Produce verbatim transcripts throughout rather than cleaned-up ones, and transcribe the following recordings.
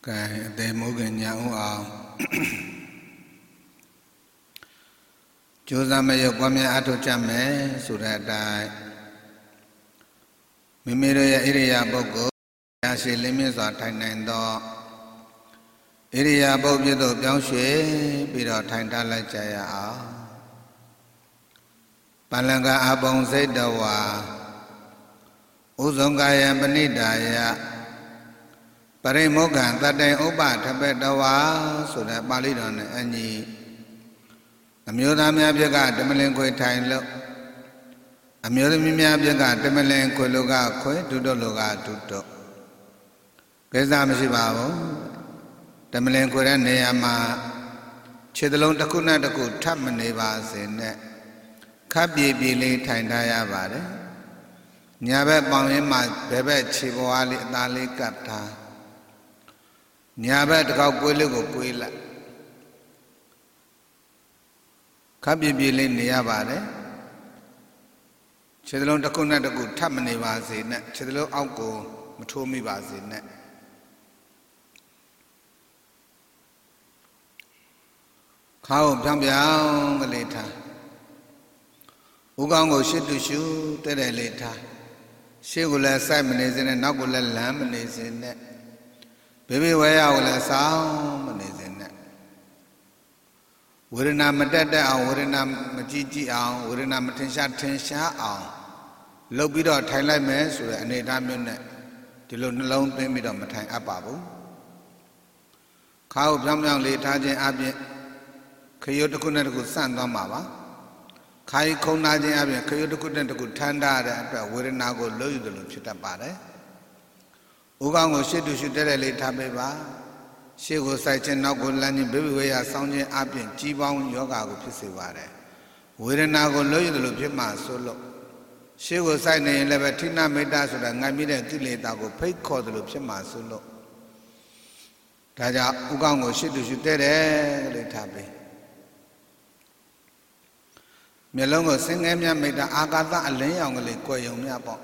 cái để mỗi cái nhà ông chú ra mấy giờ qua mấy ăn thôi chăm mấy sủi ra đại mình mới rồi area bốc go nhà xây lên miếng sỏi thành nền đó area bốc biết đâu béo xuế bị đó thành ra lại chạy à bản lăng cả à bông xây đầu à u giống cái em bên đây đại Pari mogan tadai oba thape dawa so that Bali don anyi Amyo tha mya phit ka Tamalin khwe thai lo Amyo tha mya phit ka Tamalin khwe lo ka khwe Tuto lo ka tuto Kaisa mashi ba bu Tamalin khwe ra neya ma Chhe talong takku na takku thap ma ne ba se ne Khat pye pye li thai tha ya ba de Nya bek paung yin ma be bek chhe bwa li atha li kap tha Nhà bè đặc cao quê lên của quê lại, các bị bị lên nhà bà đấy, chỉ là đặc công này đặc công tháp này bà gì nè, chỉ là ông cô mà thua mi bà gì nè, khâu trong béo cái lệ thà, u con ngồi xếp tu sưu tới đây lệ thà, xếp của là sai mình này gì nè, nó của là làm mình này gì nè. Baby way out la sao mà này thế này, vừa nằm mà đẻ đẻ ao, vừa nằm mà chi chi ao, vừa nằm mà thiên sát thiên sát ao, lâu bây giờ thay lại mấy số anh ấy làm như này, thì lâu nó lâu bên bây giờ mà thay áp bảo, khâu trong trong lì thay trên áp trên, khi yêu được con này được sản đó mà ba, khi không nói trên áp trên, khi yêu được con này được thanh đa đấy, phải vừa nào có lâu được lúc chết ba đấy. U con ngồi xếp tu sưu để lấy tháp bê ba, xếp ngồi sai trên nào còn là những bê bê vậy à, xong trên áp trên chỉ bằng yoga của phía sau đấy, vừa nào còn lấy được lúc phía mà solo, xếp ngồi sai này là về thiên nam mấy đa số là ngay bên cái lấy ta của phải khó được lúc phía mà solo, đại gia u con ngồi xếp tu sưu để lấy tháp bê, mấy lần ngồi sinh em nhà mấy đa agata lấy nhau người lấy quay nhau nhà bọn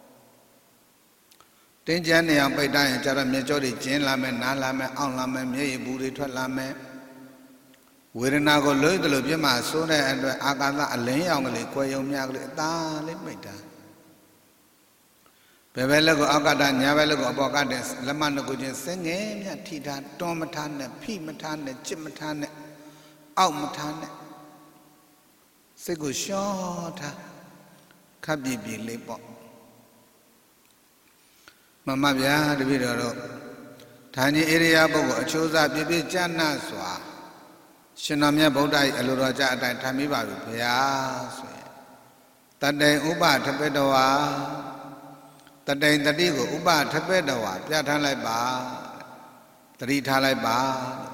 Tên chân này ông bây giờ cho ra miếng cho đi chén làm mẹ ná làm mẹ ông làm mẹ miếng bù đi thoát làm mẹ vừa nào có lưỡi từ lưỡi phía mà số này anh rồi ác ăn là lấy ông người quay ông nhà người ta lấy mấy ta về về là có ác ăn nhà về là có bao cái làm ăn nó có chuyện sinh nghề nhà thị đàn tom mà than này phi mà than này chim mà than này ong mà than này sẽ có xóa tha khắp bị bị lấy bỏ Mama bia đi bây giờ rồi, thay như area bao gồm chỗ ra bị bị chán na xóa, xin nam nhà bảo đại ở lối ra đại tham mỹ bảo bị bia xóa, tận đây úp ba tháp bê đầu à, tận đây tận đi của úp ba tháp bê đầu à, bia thang lại ba, tận đi thang lại ba,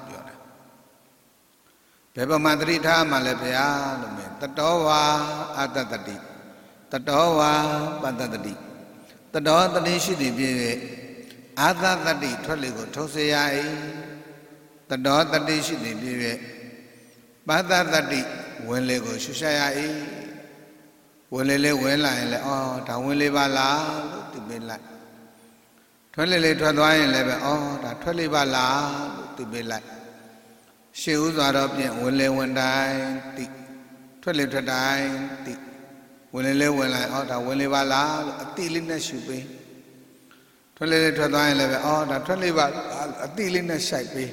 bia bao mà tận đi thang mà lại bia, lúc này tận đó à, à tận tận đi, tận đó à, ban tận tận đi. Tật đó tật đi suy đi về, á ta tật đi thoát ly của thâu xe ai, tật đó tật đi suy đi về, ba ta tật đi quên lệ của suy xe ai, quên lệ lệ quên lại là oh thằng quên lệ ba lá lúc từ bên lại, thoát lệ lệ thoát thoát lại là oh thằng thoát lệ ba lá lúc từ bên lại, siêu gió đó biển quên lệ quên đai tị, thoát lệ thoát đai tị. When they live when I order, when they were la, a tilling a should be. Toilet to die, or the toilet a tilling a shape be.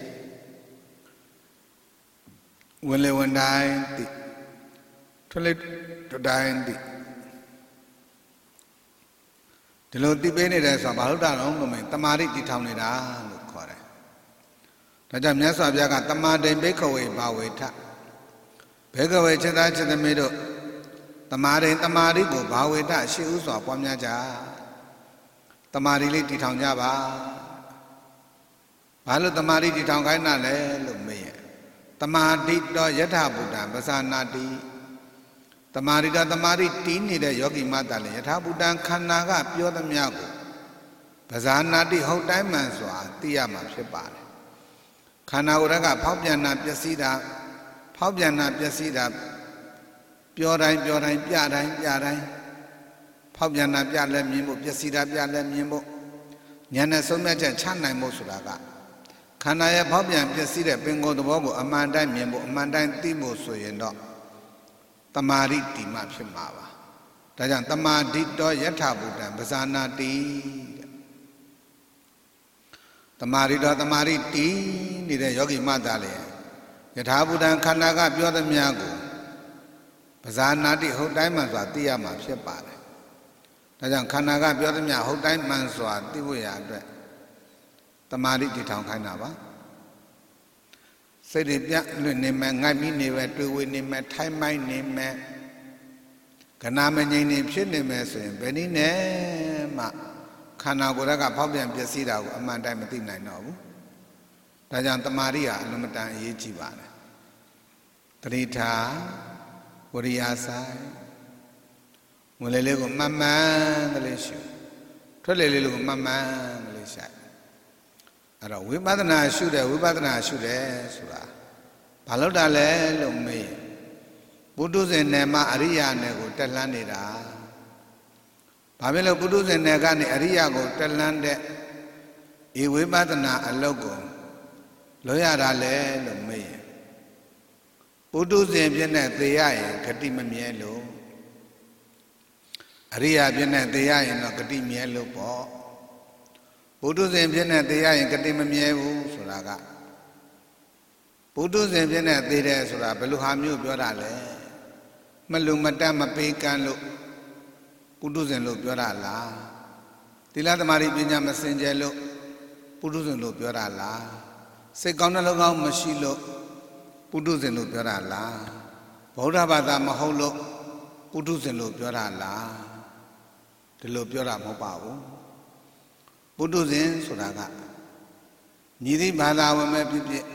When they went die, the toilet to die in the. The Lord debated as about that on the man, Tamari the town in a look for it. The Jamesa Biaga Tamade Bakeaway Baweta. Bakeaway Cheda to the middle. Tamari Tamari go Baweta, she was a Pomaja Tamari Liti Town Java Palo Tamari di Town Gaina Le me Tamadi do Yata Buddha Basanadi Tamari da Tamari Tini de Yogi Matale Yata Buddha Kanaga Pure the Miago Basanadi Ho Diamonds or Tiama Shepard Kanauraga Popiana Piasida Popiana Piasida Pureတိုင်း pureတိုင်း ပြတိုင်း ပြတိုင်း ဖောက်ပြန်တာ ပြလည်းမြင်ဖို့ ပျက်စီးတာ ပြလည်းမြင်ဖို့ ဉာဏ်နဲ့ဆုံးဖြတ်ချက် ချနိုင်ဖို့ ဆိုတာကခန္ဓာရဲ့ဖောက်ပြန်ပျက်စီးတဲ့ပင်ကိုယ်သဘောကိုအမှန်တိုင်းမြင်ဖို့အမှန်တိုင်းသိဖို့ဆိုရင်တော့တမာရိတိမှဖြစ်မှာပါဒါကြောင့်တမာဒိတောယထာဘူတံပဇာနာတိတမာရိတောတမာရိတိနေတဲ့ယောဂီမှတ်သားလေယထာဘူတံခန္ဓာကပြောသမျှကိုပဇာနာတိဟုတ်တိုင်းမှဆိုတာသိရမှာဖြစ်ပါတယ်ဒါကြောင့်ခန္ဓာကပြောသမျှဟုတ်တိုင်းမှန်စွာသိဖို့ရအတွက်တမာရိတည်ထောင်ခိုင်းတာပါစိတ်တွေပြန့်လွင့်နေမယ်ငိုက်ပြီးနေပဲတွေ့ဝေနေမယ်ထိုင်းမိုင်းနေမယ်ခဏမငြိမ်နေဖြစ်နေမယ်ဆိုရင်ဘယ်နည်းနဲ့မှခန္ဓာကိုယ်ကဖောက်ပြန်ပျက်စီးတာကိုအမှန်တိုင်းမသိနိုင်တော့ဘူးဒါကြောင့်တမာရိဟာအလုံးမတန်အရေးကြီးပါတယ်တတိထာဝရိယဆိုင်ဝင်လေလေးကိုမှန်မှန်ကလေးရှုထွက်လေလေးကိုမှန်မှန်ကလေးရှိုက်အဲ့တော့ဝိပဿနာရှုတယ်ဝိပဿနာရှုတယ်ဆိုတာဘာလို့တာလဲလို့မေးပုထုဇဉ်နယ်မှာအရိယာနယ်ကိုတက်လှမ်းနေတာဘာဖြစ်လို့ပုထုဇဉ်နယ်ကနေအရိယာကိုတက်လှမ်းတဲ့ဤဝိပဿနာအလုပ်ကိုလွှရတာလဲလို့မေးရင်ပုထုဇဉ်ဖြစ်တဲ့သေရရင်ဂတိမမြဲလို့အရိယာဖြစ်တဲ့သေရရင်တော့ဂတိမြဲလို့ပေါ့ပုထုဇဉ်ဖြစ်တဲ့သေရရင်ဂတိမမြဲဘူးဆိုတာကပုထုဇဉ်ဖြစ်တဲ့သေတယ်ဆိုတာဘယ်လိုဟာမျိုးပြောတာလဲမလူမတတ်မပေးကမ်းလို့ပုထုဇဉ်လို့ပြောတာလားသီလသမารိပညာမစင်ကြယ်လို့ပုထုဇဉ်လို့ပြောတာလားစိတ်ကောင်းနှလုံးကောင်းမရှိလို့ပုထုဇဉ်လို့ပြောတာလားဗုဒ္ဓဘာသာမဟုတ်လို့ပုထုဇဉ်လို့ပြောတာလားဒီလိုပြောတာမဟုတ်ပါဘူးပုထုဇဉ်ဆိုတာကညီသည့်ဘာသာဝင်မဲ့ဖြစ်ဖြစ်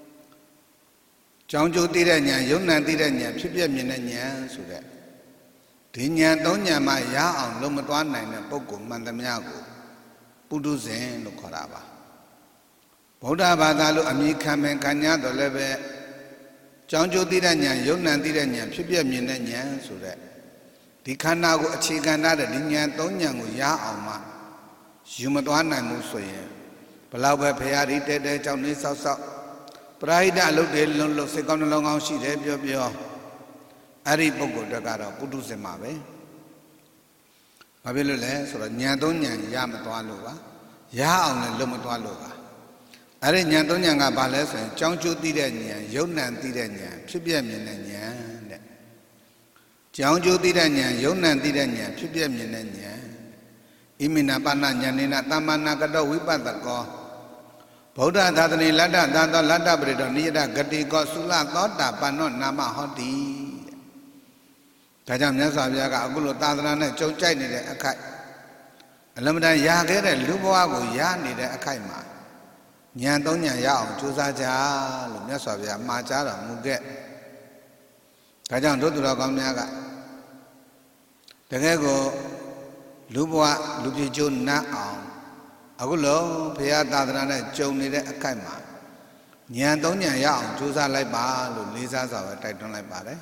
ကြောင်းကျိုးသိတဲ့ဉာဏ်ယုံ nant သိတဲ့ဉာဏ်ဖြစ်ပြမြင်တဲ့ဉာဏ်ဆိုတဲ့ဒီဉာဏ်သုံးဉာဏ်မှရအောင်လုံးမသွားနိုင်တဲ့ပုဂ္ဂိုလ်မှန်သမျှကိုပုထုဇဉ်လို့ခေါ်တာပါဗုဒ္ဓဘာသာလို့အမည်ခံပင်ခံရတော့လည်းပဲကြောင်းကျိုးသိတဲ့ဉာဏ်ယုံ nant သိတဲ့ဉာဏ်ဖြစ်ပြမြင်တဲ့ဉာဏ်ဆိုတဲ့ဒီခန္ဓာကိုအခြေခံထားတဲ့ဒီဉာဏ်သုံးဉာဏ်ကိုရအောင်မှယူမသွားနိုင်ဘူးဆိုရင်ဘလောက်ပဲဖရာဒီတဲတဲကြောင့်နေဆောက်ဆောက်ပရိဟိတအလုပ်တွေလုံးလုံးစိတ်ကောင်းနှလုံးကောင်းရှိတယ်ပြောပြောအဲ့ဒီပုဂ္ဂိုလ်တက်ကတော့ပုထုဇဉ်မှာပဲဘာဖြစ်လို့လဲဆိုတော့ဉာဏ်သုံးဉာဏ်ရမသွားလို့ပါရအောင်လည်းလုံးမသွားလို့ပါအဲ့ဒီဉာဏ်သုံးဉာဏ်ကဘာလဲဆိုရင်ကြောင်းကျိုးသိတဲ့ဉာဏ်ယုံ nant သိတဲ့ဉာဏ်ဖြစ်ပြမြင်တဲ့ဉာဏ်တဲ့ကြောင်းကျိုးသိတဲ့ဉာဏ်ယုံ nant သိတဲ့ဉာဏ်ဖြစ်ပြမြင်တဲ့ဉာဏ်ဣမိနာပဏဉာဏိနာသမ္မာနာကတောဝိပဿကောဗုဒ္ဓသာသနေလတ္တသာသောလတ္တပရိတောနိယတဂတိကောသုလသောတာပန္နောနာမဟောတိဒါကြောင့်မြတ်စွာဘုရားကအခုလိုသာသနာနဲ့ကြုံကြိုက်နေတဲ့အခိုက်အလမတန်ရခဲ့တဲ့လူဘဝကိုရနေတဲ့အခိုက်မှာဉာဏ်သုံးဉာဏ်ရအောင်ကြိုးစားကြလို့မြတ်စွာဘုရားမှာကြားတော်မူခဲ့ဒါကြောင့်တို့သူတော်ကောင်းများကတကယ်ကိုလူဘဝလူပြည်ကျိုးနတ်အောင်အခုလုံးဘုရားသာသနာနဲ့ကြုံနေတဲ့အခိုက်မှာဉာဏ်သုံးဉာဏ်ရအောင်ကြိုးစားလိုက်ပါလို့လေးစားစွာပဲတိုက်တွန်းလိုက်ပါတယ်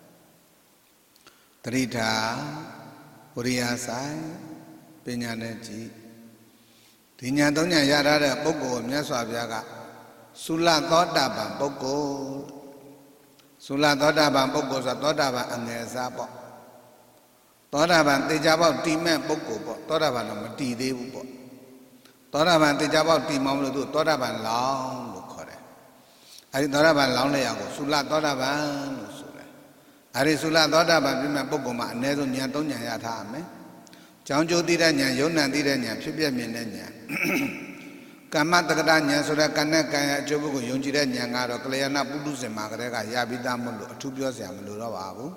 တတိထာဝရိယဆိုင်ပညာနဲ့ကြည်ဒီဉာဏ်သုံးဉာဏ်ရထားတဲ့ပုဂ္ဂိုလ်မြတ်စွာဘုရားကသုလသောတာပန်ပုဂ္ဂိုလ်သုလသောတာပန်ပုဂ္ဂိုလ်ဆိုသောတာပန်အငယ်စားပေါ့သောတာပန်တေချာပေါက်တည်မဲ့ပုဂ္ဂိုလ်ပေါ့သောတာပန်တော့မတည်သေးဘူးပေါ့သောတာပန်တေချာပေါက်တည်မောင်းလို့သူသောတာပန်လောင်းလို့ခေါ်တယ်အဲဒီသောတာပန်လောင်းတဲ့အောင်ကိုသုလသောတာပန်လို့ဆိုတယ်အဲဒီသုလသောတာပန်ပြည့်မဲ့ပုဂ္ဂိုလ်မှာအ ਨੇ ဆုံးဉာဏ်သုံးဉာဏ်ရထားရမယ်ကြောင်းကျိုးသိတဲ့ဉာဏ်ယုံ nant သိတဲ့ဉာဏ်ဖြစ်ပြမြင်တဲ့ဉာဏ်ကမ္မတက္ကတာဉာဏ်ဆိုတဲ့ကံနဲ့ကံရဲ့အကျိုးကိုယုံကြည်တဲ့ဉာဏ်ကတော့ကလျာဏပုထုဇဉ်မှာကတည်းကရပြီးသားမို့လို့အထူးပြောစရာမလိုတော့ပါဘူး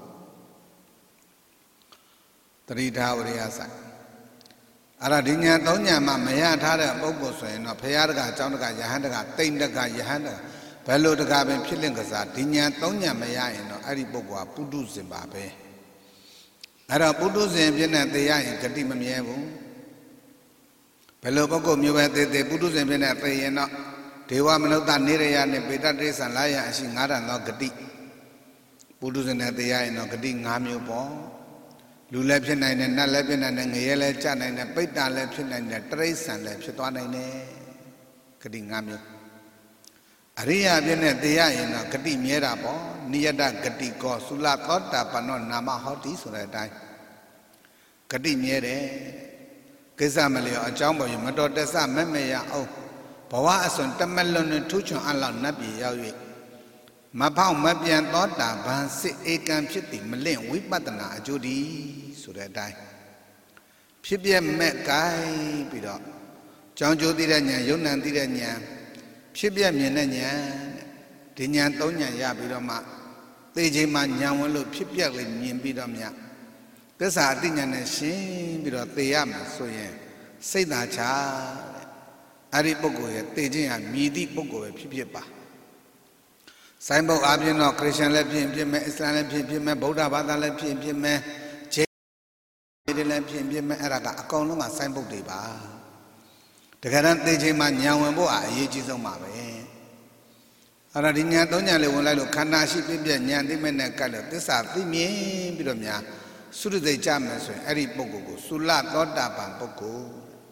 တတိထာဝရိယဆိုင်အဲ့ဒါဒီဉာဏ်သုံးဉာဏ်မှမရထားတဲ့ပုဂ္ဂိုလ်ဆိုရင်တော့ဘုရားတကာအကြောင်းတကာယဟန်တကာတိန်တကာယဟန်တကာဘယ်လိုတကာပင်ဖြစ်လင့်ကစားဒီဉာဏ်သုံးဉာဏ်မရရင်တော့အဲ့ဒီပုဂ္ဂိုလ်ကပုထုဇဉ်ပါပဲအဲ့တော့ပုထုဇဉ်ဖြစ်နေသေရရင်ဂတိမမြဲဘူးဘယ်လိုပုဂ္ဂိုလ်မျိုးပဲသေသေးပုထုဇဉ်ဖြစ်နေသေရင်တော့ဒေဝမနုဿနေရယနဲ့ပေတတိဆံလာရအရှိငါးတန်သောဂတိပုထုဇဉ်နဲ့သေရရင်တော့ဂတိ၅မျိုးပေါ့လူလည်းဖြစ်နိုင်တယ်နတ်လည်းဖြစ်နိုင်တယ်ငရဲလည်းကြနိုင်တယ်ပိဋ္ဌာလည်းဖြစ်နိုင်တယ်တရိစ္ဆာန်လည်းဖြစ်သွားနိုင်တယ်ဂတိ၅မျိုးအရိယာပြည့်နဲ့တရားရင်တော့ဂတိမြဲတာပေါ့နိယတဂတိကောသုလသောတာပန္နောနာမဟောတိဆိုတဲ့အတိုင်းဂတိမြဲတယ်ကိစ္စမလျော်အကြောင်းပေါ်ရင်မတော်တဆမမဲ့ရအောင်ဘဝအစွန်တမလွန်နဲ့ထူးချွန်အလောက်နတ်ပြည်ရောက်၍မဖောက်မပြန်သောတာပန်စစ်ဧကံဖြစ်သည်မလင့်ဝိပဿနာအကျိုးဒီဆိုတဲ့အတိုင်းဖြစ်ပြမဲ့ကိုင်းပြီးတော့ကြောင်းကျိုးသိတဲ့ဉာဏ်ယုံ nant သိတဲ့ဉာဏ်ဖြစ်ပြမြင်တဲ့ဉာဏ်ဒီဉာဏ်သုံးဉာဏ်ရပြီးတော့မှသိချိန်မှာဉာဏ်ဝင်လို့ဖြစ်ပြလေးမြင်ပြီးတော့မြတ်သစ္စာအတိဉာဏ်နဲ့ရှင်းပြီးတော့သိရမှာဆိုရင်စိတ်သာချတဲ့အဲ့ဒီပုဂ္ဂိုလ်ရဲ့သိခြင်းဟာမြည်သည့်ပုဂ္ဂိုလ်ပဲဖြစ်ဖြစ်ပါစိုင်းဘုတ်အပြင်တော့ခရစ်ယာန်လည်းဖြစ်ဖြစ်မယ်အစ္စလာမ်လည်းဖြစ်ဖြစ်မယ်ဗုဒ္ဓဘာသာလည်းဖြစ်ဖြစ်မယ်ဂျေဒီလည်းဖြစ်ဖြစ်မယ်အဲ့ဒါကအကောင်လုံးကစိုင်းဘုတ်တွေပါတကယ်တမ်းသိခြင်းမှာဉာဏ်ဝင်ဖို့အရေးကြီးဆုံးပါပဲအဲ့ဒါဒီဉာဏ်သုံးဉာဏ်လေးဝင်လိုက်လို့ခန္ဓာရှိပြည့်ပြည့်ဉာဏ်သိမဲ့နဲ့ကတ်လို့သစ္စာသိမြင်ပြီးတော့များသုတ္တိကြမယ်ဆိုရင်အဲ့ဒီပုဂ္ဂိုလ်ကိုသုလသောတာပန်ပုဂ္ဂိုလ်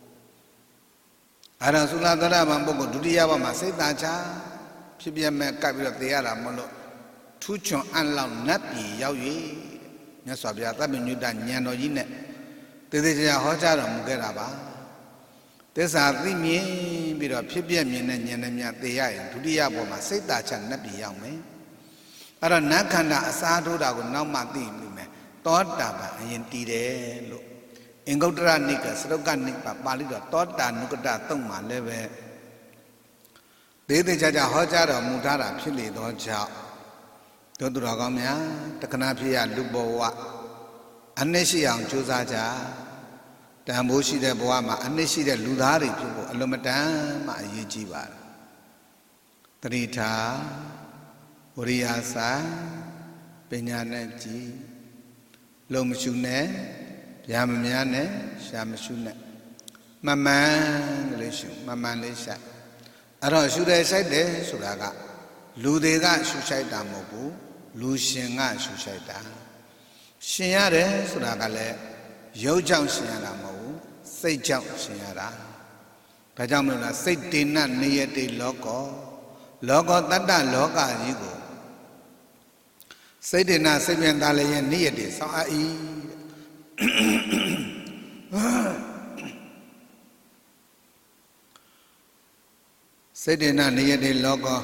အဲ့ဒါသုလသောတာပန်ပုဂ္ဂိုလ်ဒုတိယဘဝမှာစိတ်သာချဖြစ်ပြမဲ့ကပ်ပြီးတော့သိရတာမလို့ထူးချွန်အံ့လောက်နတ်ပြည်ရောက်၍မြတ်စွာဘုရားသဗ္ဗညုတဉာဏ်တော်ကြီးနဲ့သေသေးချာချာဟောကြားတော်မူခဲ့တာပါသစ္စာသိမြင်ပြီးတော့ဖြစ်ပြမြင်တဲ့ဉာဏ်နဲ့များသိရရင်ဒုတိယဘဝမှာစိတ်သာချနတ်ပြည်ရောက်မယ်အဲ့တော့နတ်ခန္ဓာအစားထိုးတာကိုနောက်မှသိပြီမယ်သောတာပန်အရင်တည်တယ်လို့အင်္ဂုတ္တရနိကစရုပ်ကနိပါပါဠိတော်သောတာနုကတသုံးမှာလည်းပဲသေးသေးချာချာဟောကြားတော်မူထားတာဖြစ်လေသောကြောင့်တို့သူတော်ကောင်းများတက္ကနာဖြစ်ရလူဘဝအနှစ်ရှိအောင်ကြိုးစားကြတန်ဖိုးရှိတဲ့ဘဝမှာအနှစ်ရှိတဲ့လူသားတွေဖြစ်ဖို့အလွန်မတန်မှအရေးကြီးပါတယ်တတိထားဝရိယဆိုင်ပညာနဲ့ကြည်လုံမရှုနဲ့ဗျာမများနဲ့ရှာမရှုနဲ့မမှန်ကလေးရှုမမှန်လေးရှာအဲ့တော့ရှုတယ်ဆိုင်တယ်ဆိုတာကလူတွေကရှုဆိုင်တာမဟုတ်ဘူးလူရှင်ကရှုဆိုင်တာရှင်ရတယ်ဆိုတာကလည်းရုပ်ကြောင့်ရှင်ရတာမဟုတ်ဘူးစိတ်ကြောင့်ရှင်ရတာဒါကြောင့်မလို့လားစိတ်တေနနေယတိလောကောလောကောတတ္တလောကကြီးကိုစိတ်တေနစိတ်ပြန်သားလည်းရဲ့နေယတိဆောင်းအီစိတ်တေနနေယတိလောကော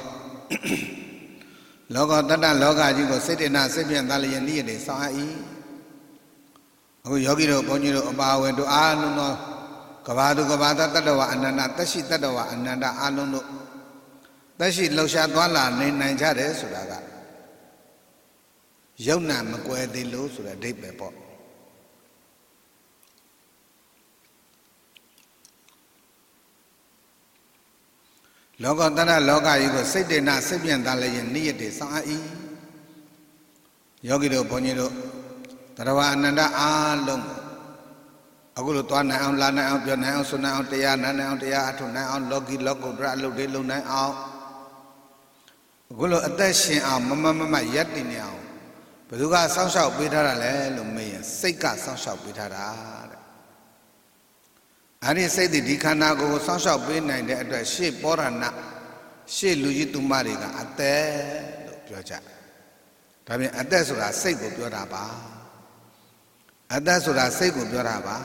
လောကောတတ္တလောကကြီးကိုစိတ်တေနစိတ်ပြန်သားလည်းရဲ့နေယတိဆောင်းအီအခုယောဂီတို့ဘုန်းကြီးတို့အပါအဝင်တို့အားလုံးသောကဘာသူကဘာသတ္တဝါအနန္တသက်ရှိတတ္တဝါအနန္တအားလုံးတို့သက်ရှိလှူရှားသွားလာနေနိုင်ကြတယ်ဆိုတာကယုံနာမကွယ်သေးလို့ဆိုတဲ့အဓိပ္ပာယ်ပေါ့လောကတဏ္ဍလောကကြီးကိုစိတ်တေနစိတ်ပြန်သားလည်းရင်နိယတေဆောင်အပ်ယောဂီတို့ဘုန်းကြီးတို့တရဝအနန္တအားလုံးအခုလိုသွားနိုင်အောင်လာနိုင်အောင်ပြောနိုင်အောင်ဆိုနိုင်အောင်တရားနာနိုင်အောင်တရားအထုနိုင်အောင်လောကီလောကုတ္တရအလုပ်တွေလုပ်နိုင်အောင်အခုလိုအသက်ရှင်အောင်မမမမရက်တည်နေအောင်ဘယ်သူကစောင့်ရှောက်ပေးထားတာလဲလို့မေးရင်စိတ်ကစောင့်ရှောက်ပေးထားတာတဲ့အဲ့ဒီစိတ်ဒီခန္ဓာကိုယ်ကိုစောင့်ရှောက်ပေးနိုင်တဲ့အတွက်ရှေ့ပောရဏရှေ့လူကြီးသူမတွေကအသက်လို့ပြောကြဒါပြင်အသက်ဆိုတာစိတ်ကိုပြောတာပါအတ္တဆိုတာစိတ်ကိုပြောတာပါ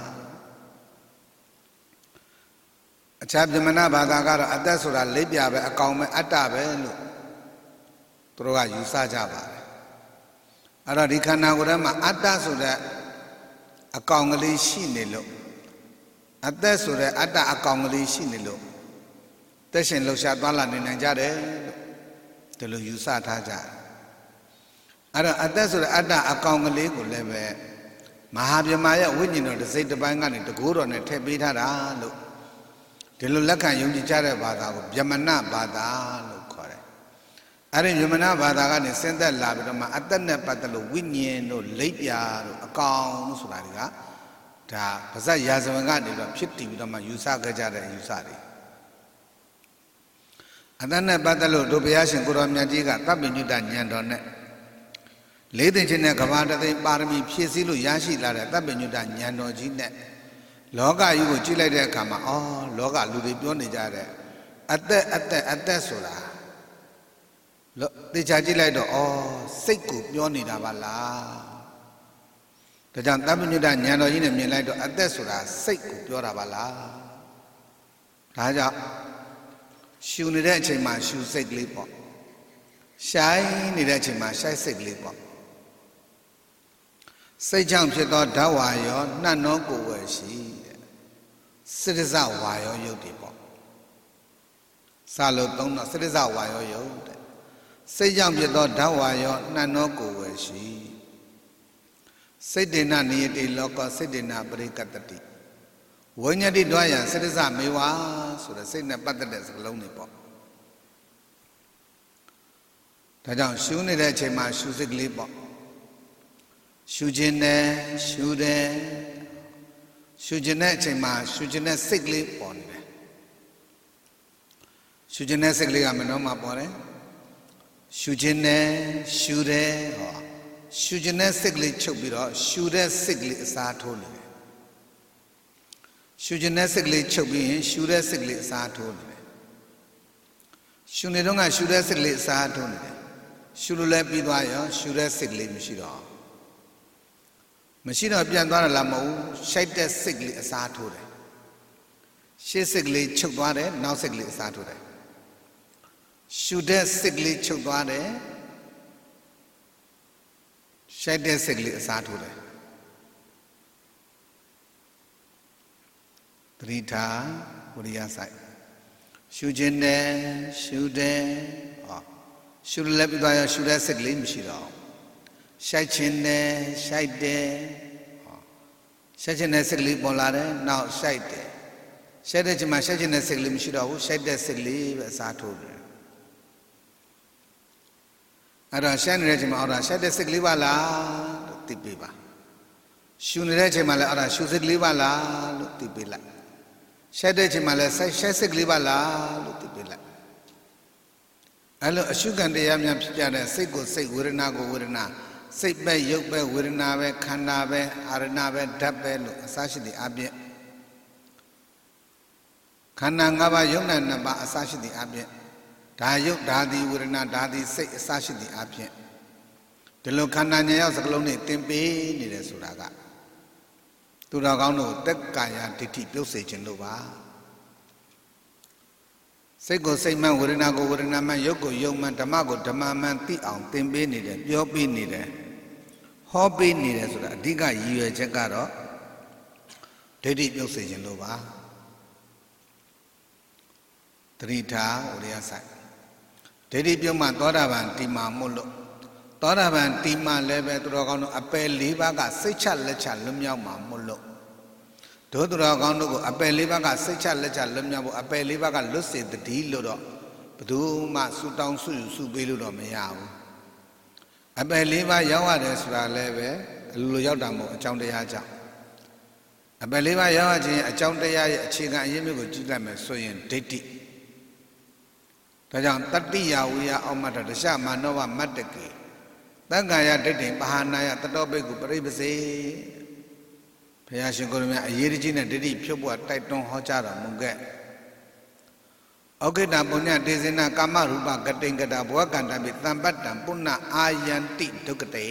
အခြားဗြဟ္မဏဘာသာကတော့အတ္တဆိုတာလက်ပြပဲအကောင်ပဲအတ္တပဲလို့သူတို့ကယူဆကြပါတယ်အဲ့တော့ဒီခန္ဓာကိုယ်ထဲမှာအတ္တဆိုတဲ့အကောင်ကလေးရှိနေလို့အတ္တဆိုတဲ့အတ္တအကောင်ကလေးရှိနေလို့သက်ရှင်လှူရှားသွားလာနေနိုင်ကြတယ်လို့ဒီလိုယူဆထားကြတယ်အဲ့တော့အတ္တဆိုတဲ့အတ္တအကောင်ကလေးကိုလည်းပဲမဟာဗြဟ္မာရဲ့ဝိညာဉ်တော်တစ်စိတ်တစ်ပိုင်းကနေတကူတော်နဲ့ထည့်ပေးထားတာလို့ဒီလိုလက်ခံယုံကြည်ကြတဲ့ဘာသာကိုဗြဟ္မဏဘာသာလို့ခေါ်တယ်။အဲဒီဗြဟ္မဏဘာသာကနေဆင်းသက်လာပြီးတော့မှအသက်နဲ့ပတ်သက်လို့ဝိညာဉ်တို့လိပ်ပြာတို့အကောင်လို့ဆိုတာတွေကဒါပါဇက်ရာဇဝင်ကနေတော့ဖြစ်တည်ပြီးတော့မှယူဆခဲ့ကြတဲ့ယူဆတွေအသက်နဲ့ပတ်သက်လို့တို့ဘုရားရှင်ကိုရောမြတ်ကြီးကသဗ္ဗညုတဉာဏ်တော်နဲ့လေးသိချင်းနဲ့ကဘာတသိပါရမီဖြည့်ဆည်းလို့ရရှိလာတဲ့သဗ္ဗညုတဉာဏ်တော်ကြီးနဲ့လောကကြီးကိုကြည့်လိုက်တဲ့အခါမှာအော်လောကလူတွေပြောနေကြတဲ့အသက်အသက်အသက်ဆိုတာလို့တေချာကြည့်လိုက်တော့ဩစိတ်ကိုပြောနေတာပါလားဒါကြောင့်တပ္ပညုတဉာဏ်တော်ကြီးနဲ့မြင်လိုက်တော့အသက်ဆိုတာစိတ်ကိုပြောတာပါလားဒါကြောင့်ရှူနေတဲ့အချိန်မှာရှူစိတ်ကလေးပေါ့ရှိုင်းနေတဲ့အချိန်မှာရှိုင်းစိတ်ကလေးပေါ့စိတ်ကြောင့်ဖြစ်သောဓာတ်ဝါရောနှံ့သောကိုယ်ဝယ်ရှိတဲ့စိတ္တဇဝါရောယုတ်တွေပေါ့စာလို့သုံးတော့စိတ္တဇဝါရောယုတ်တဲ့စိတ်ကြောင့်ဖြစ်သောဓာတ်ဝါရောနှံ့သောကိုယ်ဝယ်ရှိစိတ်တေနနိယတိလောကစိတ်တေနပရိကတတိဝိညာတိတွားရစိတ္တဇမေဝါဆိုတဲ့စိတ်နဲ့ပတ်သက်တဲ့စကားလုံးတွေပေါ့ဒါကြောင့်ရှူနေတဲ့အချိန်မှာရှူစိတ်ကလေးပေါ့ရှူခြင်းနဲ့ရှူတယ်ရှူခြင်းတဲ့အချိန်မှာရှူခြင်းတဲ့စိတ်ကလေးပေါ်နေတယ်ရှူခြင်းတဲ့စိတ်ကလေးကမနှောမှပေါ်တယ်ရှူခြင်းနဲ့ရှူတယ်ဟောရှူခြင်းတဲ့စိတ်ကလေးချုပ်ပြီးတော့ရှူတဲ့စိတ်ကလေးအစားထိုးနေတယ်ရှူခြင်းတဲ့စိတ်ကလေးချုပ်ပြီးရင်ရှူတဲ့စိတ်ကလေးအစားထိုးနေတယ်ရှူနေတော့ကရှူတဲ့စိတ်ကလေးအစားထိုးနေတယ်ရှူလို့လည်းပြီးသွားရောရှူတဲ့စိတ်ကလေးမရှိတော့မရှိတော့ပြန်သွားတယ်လားမဟုတ်ရှိုက်တဲ့စိတ်ကလေးအစားထိုးတယ်ရှေ့စိတ်ကလေးချုပ်သွားတယ်နောက်စိတ်ကလေးအစားထိုးတယ်ရှူတဲ့စိတ်ကလေးချုပ်သွားတယ်ရှိုက်တဲ့စိတ်ကလေးအစားထိုးတယ်သတိထားဝိရိယစိုက်ရှူခြင်းနဲ့ရှူတယ်ဟောရှူလည်းပြီးသွားရောရှူတဲ့စိတ်ကလေးမရှိတော့ရှိုက်ခြင်းနဲ့ရှိုက်တယ်ဟောရှိုက်ခြင်းနဲ့စိတ်ကလေးပေါ်လာတယ်နောက်ရှိုက်တယ်ရှိုက်တဲ့ချိန်မှာရှိုက်ခြင်းနဲ့စိတ်ကလေးမရှိတော့ဘူးရှိုက်တဲ့စိတ်ကလေးပဲအစားထိုးတယ်အဲ့တော့ရှိုက်နေတဲ့ချိန်မှာအော်ဒါရှိုက်တဲ့စိတ်ကလေးပါလားလို့သိပေးပါရှူနေတဲ့ချိန်မှာလည်းအော်ဒါရှူစိတ်ကလေးပါလားလို့သိပေးလိုက်ရှိုက်တဲ့ချိန်မှာလည်းရှိုက်ရှိုက်စိတ်ကလေးပါလားလို့သိပေးလိုက်အဲ့လိုအရှုခံတရားများဖြစ်ကြတဲ့စိတ်ကိုစိတ်ဝေဒနာကိုဝေဒနာစိတ်ပဲရုပ်ပဲဝေဒနာပဲခန္ဓာပဲအာရဏပဲဓာတ်ပဲလို့အစရှိသည့်အပြင်ခန္ဓာ၅ပါးယုံနာနှစ်ပါးအစရှိသည့်အပြင်ဒါယုတ်ဒါသည်ဝေဒနာဒါသည်စိတ်အစရှိသည့်အပြင်ဒီလိုခန္ဓာဉာဏ်ရောက်စကလုံးနဲ့သင်ပေးနေတယ်ဆိုတာကသူတော်ကောင်းတို့တက်ကာယဒိဋ္ဌိပြုတ်စေခြင်းလို့ပါစိတ်ကိုစိတ်မှန်ဝေဒနာကိုဝေဒနာမှန်ရုပ်ကိုရုပ်မှန်ဓမ္မကိုဓမ္မမှန်သိအောင်သင်ပေးနေတယ်ပြောပေးနေတယ်ဟောပေးနေတယ်ဆိုတာအဓိကရည်ရွယ်ချက်ကတော့ဒိဋ္ဌိပြုတ်စေခြင်းလို့ပါတတိထားဝိရိယဆိုင်ဒိဋ္ဌိပြုတ်မှသောတာပန်တိမာမို့လို့သောတာပန်တိမာလည်းပဲသူတော်ကောင်းတို့အပယ်၄ပါးကစိတ်ချလက်ချလွတ်မြောက်မှာမို့လို့ဒုသူတော်ကောင်းတို့ကိုအပယ်လေးပါးကစိတ်ချလက်ချလွတ်မြောက်ဖို့အပယ်လေးပါးကလွတ်စေတည်းလို့တော့ဘယ်သူမှဆူတောင်းဆူယူဆူပေးလို့တော့မရဘူးအပယ်လေးပါးရောက်ရတယ်ဆိုတာလည်းပဲအလိုလိုရောက်တာမဟုတ်အကြောင်းတရားကြောင့်အပယ်လေးပါးရောက်ရခြင်းအကြောင်းတရားရဲ့အခြေခံအရင်းမြစ်ကိုကြည့်လိုက်မယ်ဆိုရင်ဒိဋ္ဌိဒါကြောင့်တတ္တိယဝိယအောမတ္တဒရှမာနောဝမတ္တကေသံဃာယဒိဋ္ဌိပဟာနာယတတောပိတ်ကိုပရိပစေဘုရားရှင်ကိုရမြတ်အရေးကြီးတဲ့ဒိဋ္ဌိဖြုတ်ဖို့တိုက်တွန်းဟောကြားတော်မူခဲ့ဩခိတပုညတေဇနာကာမရူပကတိင်္ကတာဘဝကန္တပိတံပတ္တံပုဏ္ဏအာယန္တိဒုက္ကတိ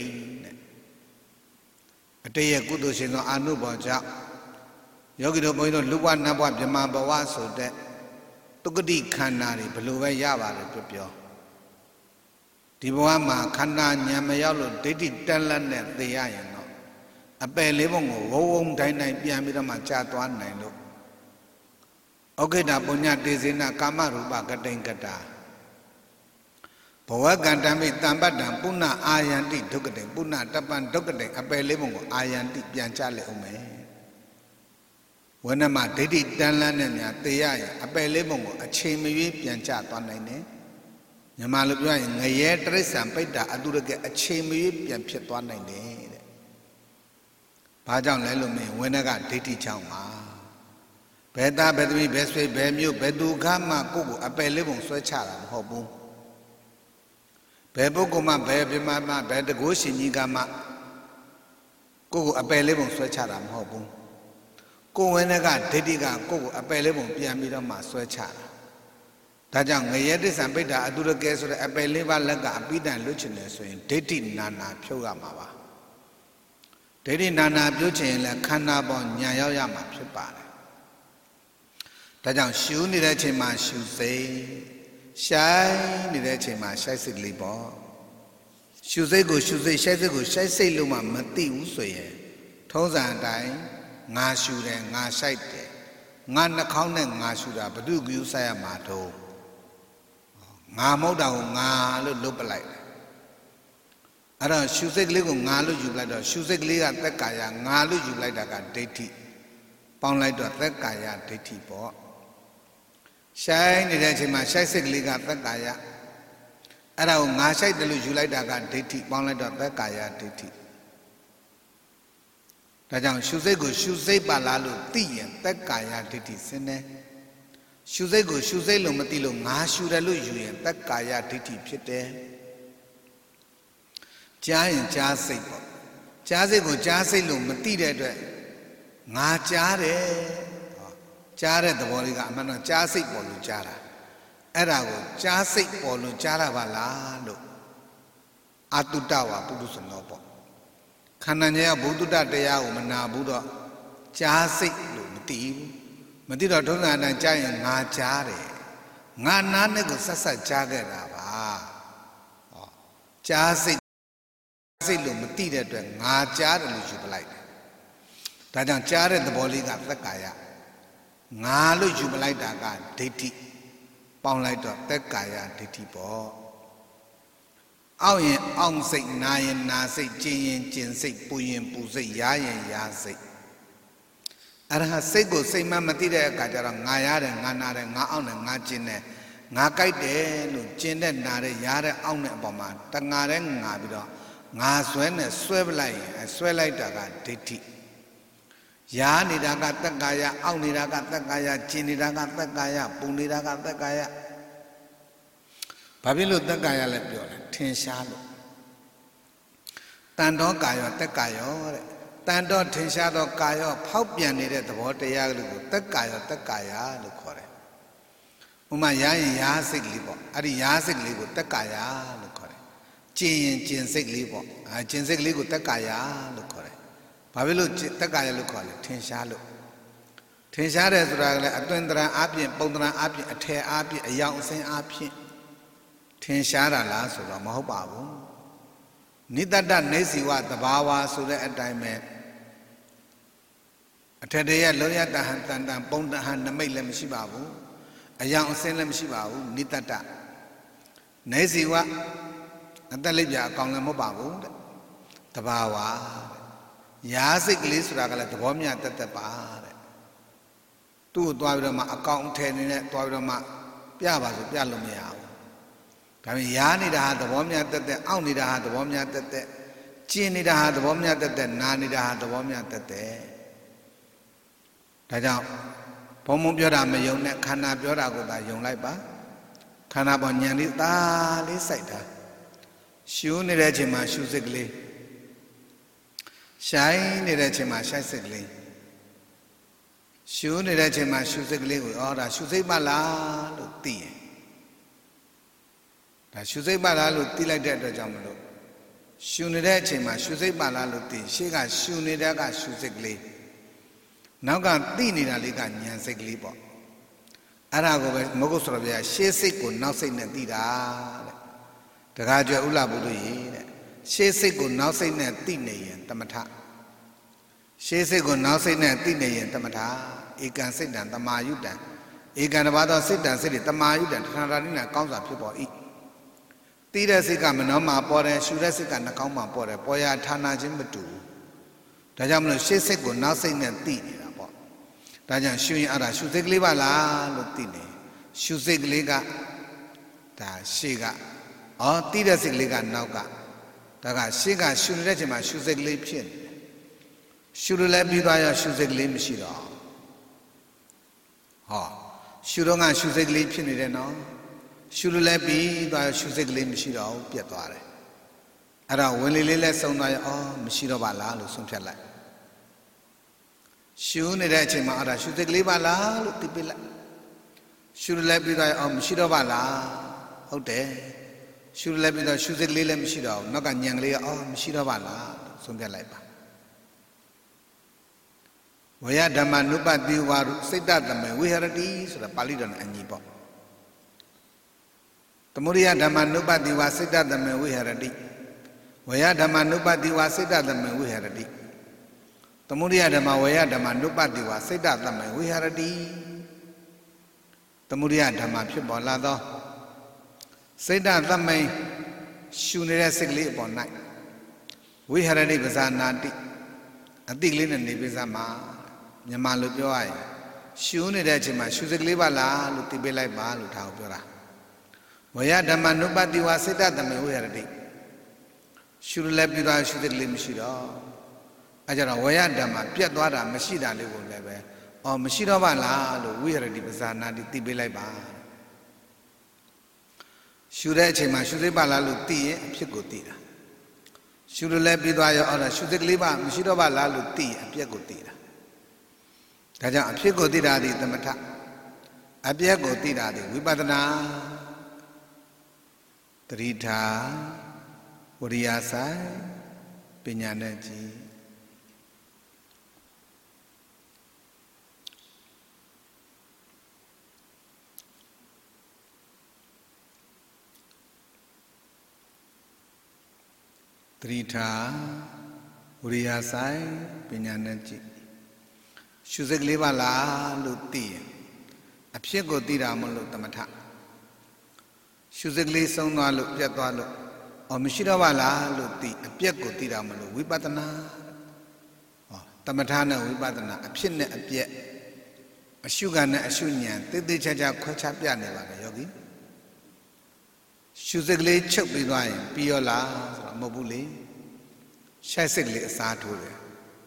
တဲ့အတေယကုသိုလ်ရှင်သောအာနုဘောကြောင့်ယောဂီတို့ဘုန်းကြီးတို့လူဘဝနတ်ဘဝဗြဟ္မာဘဝဆိုတဲ့ဒုက္ကတိခန္ဓာတွေဘယ်လိုပဲရပါလဲပြောပြောဒီဘဝမှာခန္ဓာဉာဏ်မရောက်လို့ဒိဋ္ဌိတန်လတ်နဲ့သိရရင်တော့အပယ်လေးပုံကိုဝုံဝုံတိုင်းတိုင်းပြန်ပြီးတော့မှကြာသွားနိုင်လို့ဩခိတပုညတေဇေနကာမရူပကတိင်္ကတာဘဝကန္တမိတံပတ္တံပုဏ္ဏအာယန္တိဒုက္ကတိပုဏ္ဏတပံဒုက္ကတိအပယ်လေးပုံကိုအာယန္တိပြန်ကြလေအောင်မယ်ဝဏ္ဏမဒိဋ္ဌိတန်လန်းနဲ့များသိရရင်အပယ်လေးပုံကိုအချိန်မရွေးပြန်ကြသွားနိုင်တယ်ညမလိုပြောရင်ငရဲတရိစ္ဆာန်ပိတ္တာအတုရကအချိန်မရွေးပြန်ဖြစ်သွားနိုင်တယ်တဲ့ဘာကြောင့်လဲလို့မင်းဝဏ္ဏကဒိဋ္ဌိချောင်းပါဘယ်သားဘယ်သမီးဘယ်ဆွေဘယ်မျိုးဘယ်သူခမှကိုယ့်ကိုအပယ်လေးပုံဆွဲချတာမဟုတ်ဘူးဘယ်ပုဂ္ဂိုလ်မှဘယ်ပြမမှဘယ်တကိုးရှင်ကြီးကမှကိုယ့်ကိုအပယ်လေးပုံဆွဲချတာမဟုတ်ဘူးကိုယ်ဝဏ္ဏကဒိဋ္ဌိကကိုယ့်ကိုအပယ်လေးပုံပြန်ပြီးတော့မှဆွဲချတာဒါကြောင့်ငရဲတစ္ဆံပိဋ္ဌာအတုရကဲဆိုတဲ့အပယ်လေးပါးလက်ကအပိဓာန်လွတ်ချင်တယ်ဆိုရင်ဒိဋ္ဌိနာနာဖြုတ်ရမှာပါဒိဋ္ဌိနာနာပြုတ်ချင်ရင်လည်းခန္ဓာပေါ်ညာရောက်ရမှာဖြစ်ပါတယ်ဒါကြောင့်ရှုနေတဲ့အချိန်မှာရှုစိတ်ရှိုင်းနေတဲ့အချိန်မှာရှိုက်စိတ်လေးပေါ့ရှုစိတ်ကိုရှုစိတ်ရှိုက်စိတ်ကိုရှိုက်စိတ်လို့မှမသိဘူးဆိုရင်ထုံးစံအတိုင်းငါရှုတယ်ငါရှိုက်တယ်ငါနှာခေါင်းနဲ့ငါရှုတာဘု து ကူးဆိုင်ရမှာတော့ငါမဟုတ်တာကိုငါလို့လုပ်ပလိုက်တယ်အဲ့တော့ရှုစိတ်ကလေးကိုငါလို့ယူလိုက်တော့ရှုစိတ်ကလေးကသက်ကာယငါလို့ယူလိုက်တာကဒိဋ္ဌိပေါင်းလိုက်တော့သက်ကာယဒိဋ္ဌိပေါ့ရှိုင်းနေတဲ့အချိန်မှာရှိုက်စိတ်ကလေးကသက်ကာယအဲ့ဒါကိုငါရှိုက်တယ်လို့ယူလိုက်တာကဒိဋ္ဌိပေါင်းလိုက်တော့သက်ကာယဒိဋ္ဌိဒါကြောင့်ရှုစိတ်ကိုရှုစိတ်ပါလားလို့သိရင်သက်ကာယဒိဋ္ဌိစင်းတယ်ရှုစိတ်ကိုရှုစိတ်လို့မသိလို့ငါရှုတယ်လို့ယူရင်သက်ကာယဒိဋ္ဌိဖြစ်တယ်ကြားရင်ကြားစိတ်ပေါ့ကြားစိတ်ကိုကြားစိတ်လို့မသိတဲ့အတွက်ငါကြားတယ်ကြားတဲ့သဘောလေးကအမှန်တော့ကြားစိတ်ပေါ်လို့ကြားတာအဲ့ဒါကိုကြားစိတ်ပေါ်လို့ကြားတာပါလားလို့အတုတဝါပုရုษနောပေါ့ခန္ဓာဉာဏ်ကဘုဒ္ဓတရားကိုမနာဘူးတော့ကြားစိတ်လို့မသိဘူးမသိတော့ဒုက္ခအတိုင်းကြားရင်ငါကြားတယ်ငါနားနဲ့ကိုဆက်ဆက်ကြားခဲ့တာပါဟောကြားစိတ်စိတ်လို့မသိတဲ့အတွက်ငါကြားတယ်လို့ယူပလိုက်တယ်ဒါကြောင့်ကြားတဲ့သဘောလေးကသက်ကာယငါလို့ယူပလိုက်တာကဒိဋ္ဌိပေါင်းလိုက်တော့သက်ကာယဒိဋ္ဌိပေါ့အောက်ရင်အောင့်စိတ်နာရင်နာစိတ်ကျင်ရင်ကျင်စိတ်ပူရင်ပူစိတ်ရားရင်ရားစိတ်အရဟစိတ်ကိုစိတ်မှမသိတဲ့အခါကျတော့ငါရတယ်ငါနာတယ်ငါအောင့်တယ်ငါကျင်တယ်ငါကြိုက်တယ်လို့ကျင်တဲ့နာတဲ့ရားတဲ့အောင့်တဲ့အပေါ်မှာတငါတဲ့ငါပြီးတော့ငါဆွဲနဲ့ဆွဲပလိုက်ရင်ဆွဲလိုက်တာကဒိဋ္ဌိရားနေတာကသက်ကာယအောင့်နေတာကသက်ကာယကျင်နေတာကသက်ကာယပူနေတာကသက်ကာယဘာဖြစ်လို့သက်ကာယလဲပြောလဲထင်ရှားလို့တန်တော်ကာယောသက်ကာယောတဲ့တန်တော်ထင်ရှားသောကာယောဖောက်ပြန်နေတဲ့သဘောတရားလေးကိုသက်ကာယောသက်ကာယလို့ခေါ်တယ်ဥမာရားရင်ရားစိတ်လေးပေါ့အဲ့ဒီရားစိတ်လေးကိုသက်ကာယလို့ခေါ်တယ်ကျင်ရင်ကျင်စိတ်လေးပေါ့အဲကျင်စိတ်လေးကိုသက်ကာယလို့ခေါ်တယ်ဘာဖြစ်လို့သက်ကာယလို့ခေါ်လဲထင်ရှားလို့ထင်ရှားတယ်ဆိုတာကလည်းအတွင်တရံအပြင်ပုံတရံအပြင်အထည်အပြင်အယောင်အစင်းအပြင်ထင်ရှားတာလားဆိုတော့မဟုတ်ပါဘူးနိတ္တတနေစီဝသဘာဝဆိုတဲ့အတိုင်းပဲအထက်တရလုံးရတဟံတန်တန်ပုံတဟံနမိတ်လည်းမရှိပါဘူးအယောင်အစင်းလည်းမရှိပါဘူးနိတ္တတနေစီဝအသက်လိပ်ပြအကောင်လည်းမဟုတ်ပါဘူးတဲ့သဘာဝရာစိတ်ကလေးဆိုတာကလည်းသဘောမြတ်တက်တက်ပါတဲ့သူ့ကိုသွားပြီးတော့မှအကောင်အထည်နေနဲ့သွားပြီးတော့မှပြပါဆိုပြလို့မရဘူးဒါပေမဲ့ရားနေတာဟာသဘောမြတ်တက်တက်အောင့်နေတာဟာသဘောမြတ်တက်တက်ကျင်နေတာဟာသဘောမြတ်တက်တက်နာနေတာဟာသဘောမြတ်တက်တက်ဒါကြောင့်ဘုံဘုံပြောတာမယုံနဲ့ခန္ဓာပြောတာကိုသာယုံလိုက်ပါခန္ဓာပေါ်ဉာဏ်လေးသာလေးစိုက်တာရှုနေတဲ့အချိန်မှာရှုစိတ်ကလေးရှိုင်းနေတဲ့အချိန်မှာရှိုက်စိတ်ကလေးရှုနေတဲ့အချိန်မှာရှုစိတ်ကလေးကိုဩဒါရှုစိတ်ပါလားလို့သိရင်ဒါရှုစိတ်ပါလားလို့သိလိုက်တဲ့အတွက်ကြောင့်မလို့ရှုနေတဲ့အချိန်မှာရှုစိတ်ပါလားလို့သိရှေ့ကရှုနေတဲ့ကရှုစိတ်ကလေးနောက်ကသိနေတာလေးကဉာဏ်စိတ်ကလေးပေါ့အဲ့ဒါကိုပဲမဟုတ်ဆိုတော့ဗျာရှေ့စိတ်ကိုနောက်စိတ်နဲ့သိတာတဲ့တခါကျွဲဥလာဘုဒ္ဓရေတဲ့ရှေ့စိတ်ကိုနောက်စိတ်နဲ့သိနေရင်တမထရှေ့စိတ်ကိုနောက်စိတ်နဲ့သိနေရင်တမထဧကံစိတ်တံတမာယုတံဧကံတစ်ပါးသောစိတ်တံစိတ်တွေတမာယုတံတဏှာတာနိနာကောင်းစွာဖြစ်ပေါ်၏သိတဲ့စိတ်ကမနှောမှာပေါ်တယ်ရှုတဲ့စိတ်ကနှကောင်းမှာပေါ်တယ်ပေါ်ရဌာနချင်းမတူဘူးဒါကြောင့်မလို့ရှေ့စိတ်ကိုနောက်စိတ်နဲ့သိနေတာပေါ့ဒါကြောင့်ရှုရင်အဲ့ဒါရှုစိတ်ကလေးပါလားလို့သိနေရှုစိတ်ကလေးကဒါရှေ့ကဩသိတဲ့စိတ်ကလေးကနောက်ကဒါကရှေ့ကရှုနေတဲ့ချိန်မှာရှုစိတ်ကလေးဖြစ်နေတယ်ရှုလို့လည်းပြီးသွားရောရှုစိတ်ကလေးမရှိတော့ဟောရှုတော့ကရှုစိတ်ကလေးဖြစ်နေတယ်နော်ရှုလို့လည်းပြီးသွားရောရှုစိတ်ကလေးမရှိတော့ဘူးပြတ်သွားတယ်အဲ့ဒါဝင်လေလေးလည်းစုံသွားရောဩမရှိတော့ပါလားလို့ဆုံးဖြတ်လိုက်ရှုနေတဲ့အချိန်မှာအဲ့ဒါရှုစိတ်ကလေးပါလားလို့သိပြလိုက်ရှုလည်းပြီးသွားအောင်မရှိတော့ပါလားဟုတ်တယ်ရှုလည်းပြီးတော့ရှုစိတ်လေးလည်းမရှိတော့ဘူးနောက်ကညံကလေးကအော်မရှိတော့ပါလားဆုံးဖြတ်လိုက်ပါဝေယဓမ္မနုပတိဝါရုစိတ်တသမေဝိဟရတိဆိုတာပါဠိတော်နဲ့အညီပေါ့သမုဒိယဓမ္မနုပတိဝါစိတ်တသမေဝိဟရတိဝေယဓမ္မနုပတိဝါစိတ်တသမေဝိဟရတိသမုဒိယဓမ္မဝေယဓမ္မနုပတိဝါစိတ်တသမေဝိဟရတိသမုဒိယဓမ္မဖြစ်ပေါ်လာသောစိတ်တသမေရှုနေတဲ့စိတ်ကလေးအပေါ်၌ဝိဟရတိပဇာနာတိအတိလေးနဲ့နေပိစမှာမြန်မာလိုပြောရရင်ရှုနေတဲ့အချိန်မှာရှုစိတ်ကလေးပါလားလို့သိပေးလိုက်ပါလို့ဒါကိုပြောတာဝေယဓမ္မနုပတိဝါစိတ်တသမေဝိဟရတိရှုလည်းပြီးသွားရှုစိတ်ကလေးမရှိတော့အဲကြတော့ဝေယဓမ္မပြတ်သွားတာမရှိတာလေးကိုလည်းပဲအော်မရှိတော့ပါလားလို့ဝိဟရတိပဇာနာတိသိပေးလိုက်ပါရှုတဲ့အချိန်မှာရှုစိတ်ပါလားလို့သိရင်အဖြစ်ကိုသိတာရှုလည်းပြီးသွားရောအော်ဒါရှုစိတ်ကလေးပါမရှိတော့ပါလားလို့သိရင်အပြက်ကိုသိတာဒါကြောင့်အဖြစ်ကိုသိတာဒီသမထအပြက်ကိုသိတာဒီဝိပဿနာတတိထာဝရိယဆိုင်ပညာနဲ့ကြည်တတိထာဝရိယဆိုင်ပညာနဲ့ကြည်ရှုစိတ်ကလေးပါလားလို့သိရင်အဖြစ်ကိုသိတာမလို့သမထရှုစိတ်ကလေးဆုံးသွားလို့ပြတ်သွားလို့အော်မရှိတော့ပါလားလို့သိအပြက်ကိုသိတာမလို့ဝိပဿနာဟောသမထနဲ့ဝိပဿနာအဖြစ်နဲ့အပြက်အရှုခံနဲ့အရှုဉဏ်တိတိကျကျခွဲခြားပြနေပါလေယောဂီရှုစိတ်ကလေးချုပ်ပြီးသွားရင်ပြီးရောလားဆိုတော့မဟုတ်ဘူးလေရှက်စိတ်ကလေးအစားထိုးတယ်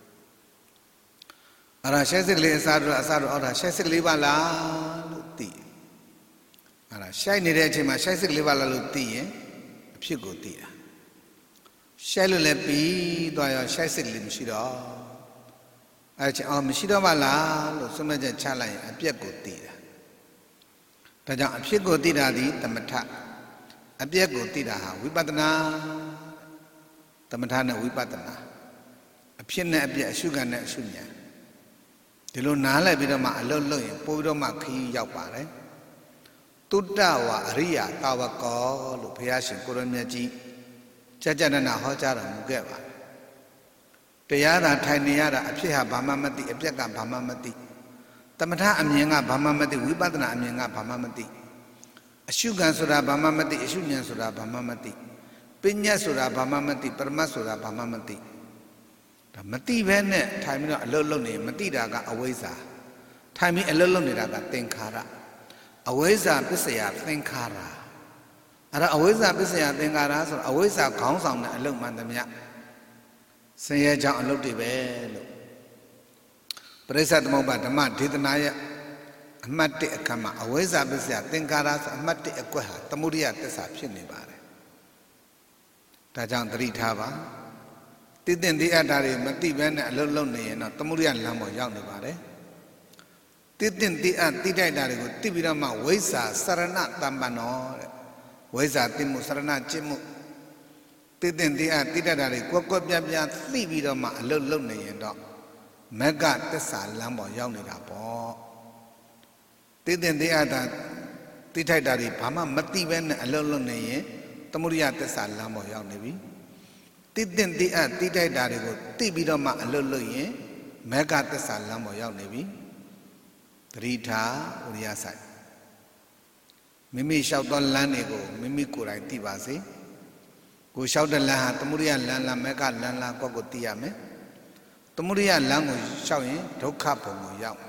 အဲ့ဒါရှက်စိတ်ကလေးအစားထိုးအစားထိုးအော်ဒါရှက်စိတ်ကလေးပါလားလို့သိအဲ့ဒါရှိုက်နေတဲ့အချိန်မှာရှိုက်စိတ်ကလေးပါလားလို့သိရင်အဖြစ်ကိုသိတာရှိုက်လို့လည်းပြီးသွားရောရှိုက်စိတ်ကလေးမရှိတော့အဲ့ချင်းအော်မရှိတော့ပါလားလို့ဆုံးမချက်ချလိုက်ရင်အပြက်ကိုသိတာဒါကြောင့်အဖြစ်ကိုသိတာဒီသမထအပြက်ကိုသိတာဟာဝိပဿနာသမထနဲ့ဝိပဿနာအဖြစ်နဲ့အပြက်အရှုခံနဲ့အရှုဉာဏ်ဒီလိုနားလည်ပြီးတော့မှအလွတ်လွတ်ရင်ပို့ပြီးတော့မှခရီးရောက်ပါတယ်တုတ္တဝါအရိယာတာဝကောလို့ဘုရားရှင်ကိုရမြတ်ကြီးကြကြနနာဟောကြားတော်မူခဲ့ပါတယ်တရားသာထိုင်နေရတာအဖြစ်ဟာဘာမှမသိအပြက်ကဘာမှမသိသမထအမြင်ကဘာမှမသိဝိပဿနာအမြင်ကဘာမှမသိအရှုခံဆိုတာဘာမှမသိအရှုဉဏ်ဆိုတာဘာမှမသိပညာဆိုတာဘာမှမသိပရမတ်ဆိုတာဘာမှမသိဒါမသိဘဲနဲ့ထိုင်ပြီးတော့အလုတ်လုတ်နေမသိတာကအဝိဇ္ဇာထိုင်ပြီးအလုတ်လုတ်နေတာကသင်္ခါရအဝိဇ္ဇာပစ္စယသင်္ခါရအဲ့ဒါအဝိဇ္ဇာပစ္စယသင်္ခါရဆိုတော့အဝိဇ္ဇာခေါင်းဆောင်တဲ့အလုတ်မှန်သမျှဆင်းရဲကြောင့်အလုတ်တွေပဲလို့ပရိစ္ဆေသမုပ္ပါဓမ္မဒေသနာရဲ့အမှတ်တစ်အခါမှာအဝိဇ္ဇာပစ္စယသင်္ခါရဆိုအမှတ်တစ်အကွက်ဟာသမုဒိယသစ္စာဖြစ်နေပါတယ်ဒါကြောင့်သတိထားပါတိတင်တိအတ္တတွေမတိဘဲနဲ့အလုတ်လုတ်နေရင်တော့သမုဒိယလမ်းပေါ်ရောက်နေပါတယ်တိတင်တိအတိတိုက်တာတွေကိုတိပြီးတော့မှဝိဇ္ဇာစရဏတမ္ပနောတဲ့ဝိဇ္ဇာတိမှုစရဏจิตမှုတိတင်တိအတိတိုက်တာတွေကွက်ကွက်ပြားပြားသိပြီးတော့မှအလုတ်လုတ်နေရင်တော့မဂ္ဂသစ္စာလမ်းပေါ်ရောက်နေတာပေါ့တိတင်တိအတာတိထိုက်တာတွေဘာမှမသိပဲနဲ့အလုတ်လုတ်နေရင်သမုဒိယသစ္စာလမ်းပေါ်ရောက်နေပြီတိတင်တိအတိထိုက်တာတွေကိုသိပြီးတော့မှအလုတ်လုတ်ရင်မဂ္ဂသစ္စာလမ်းပေါ်ရောက်နေပြီသတိထားဝရိယဆိုင်မိမိလျှောက်သောလမ်းတွေကိုမိမိကိုယ်တိုင်သိပါစေကိုလျှောက်တဲ့လမ်းဟာသမုဒိယလမ်းလားမဂ္ဂလမ်းလားကိုယ့်ကိုသိရမယ်သမုဒိယလမ်းကိုလျှောက်ရင်ဒုက္ခဘုံကိုရောက်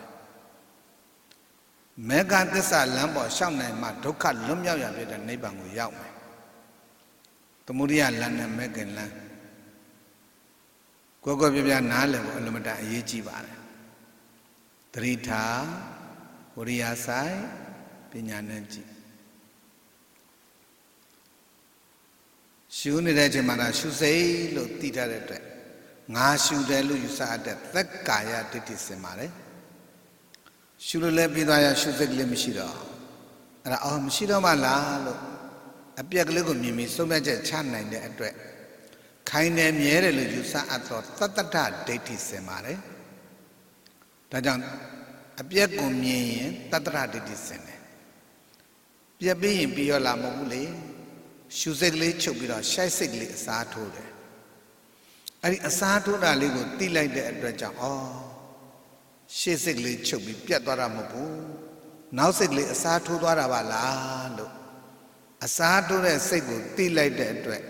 မယ်မဂ္ဂသစ္စာလမ်းပေါ်လျှောက်နိုင်မှဒုက္ခလွတ်မြောက်ရပြတဲ့နိဗ္ဗာန်ကိုရောက်မယ်သမုဒိယလမ်းနဲ့မဂ္ဂလမ်းကိုယ်ကိုယ်ပြပြနားလည်ဖို့အလွန်မတန်အရေးကြီးပါတယ်သတိထားဝရိယဆိုင်ပညာနဲ့ကြည့်ရှုနေတဲ့ချိန်မှာရှုစိတ်လို့သိထားတဲ့အတွက်ငါရှုတယ်လို့ယူဆတဲ့သက်ကာယဒိဋ္ဌိစင်ပါတယ်ရှုလို့လည်းပြီးသွားရရှုစိတ်ကလေးမရှိတော့အော်မရှိတော့မှလားလို့အပြက်ကလေးကိုမြင်ပြီးဆုံးဖြတ်ချက်ချနိုင်တဲ့အတွက်ခိုင်တယ်မြဲတယ်လို့ယူဆအပ်သောသတ္တတဒိဋ္ဌိစင်ပါတယ်ဒါကြောင့်အပြက်ကိုမြင်ရင်သတ္တရဒိဋ္ဌိစင်တယ်ပြက်ပြီးရင်ပြီးရောလာမဟုတ်ဘူးလေရှုစိတ်ကလေးချုပ်ပြီးတော့ရှိုက်စိတ်ကလေးအစားထိုးတယ်အဲ့ဒီအစားထိုးတာလေးကိုသိလိုက်တဲ့အတွက်ကြောင့်ဩရှေ့စိတ်ကလေးချုပ်ပြီးပြတ်သွားတာမဟုတ်ဘူးနောက်စိတ်ကလေးအစားထိုးသွားတာပါလားလို့အစားထိုးတဲ့စိတ်ကိုသိလိုက်တဲ့အတွက်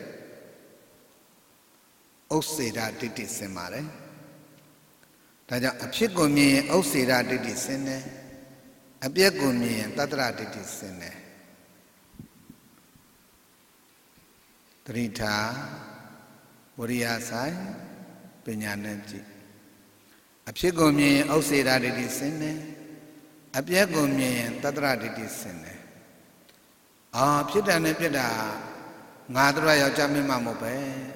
ဥစ္စေဒဒိဋ္ဌိစင်ပါတယ်ဒါကြောင့်အဖြစ်ကိုမြင်ရင်ဥစ္စေဒဒိဋ္ဌိစင်တယ်အပြက်ကိုမြင်ရင်သတ္တရဒိဋ္ဌိစင်တယ်တတိထာဝရိယဆိုင်ပညာနဲ့ကြည့်အဖြစ်ကိုမြင်ရင်ဥစ္စေဒဒိဋ္ဌိစင်တယ်အပြက်ကိုမြင်ရင်သတ္တရဒိဋ္ဌိစင်တယ်အာဖြစ်တယ်နဲ့ဖြစ်တာငါတို့ယောက်ျားမင်းမမဟုတ်ပဲ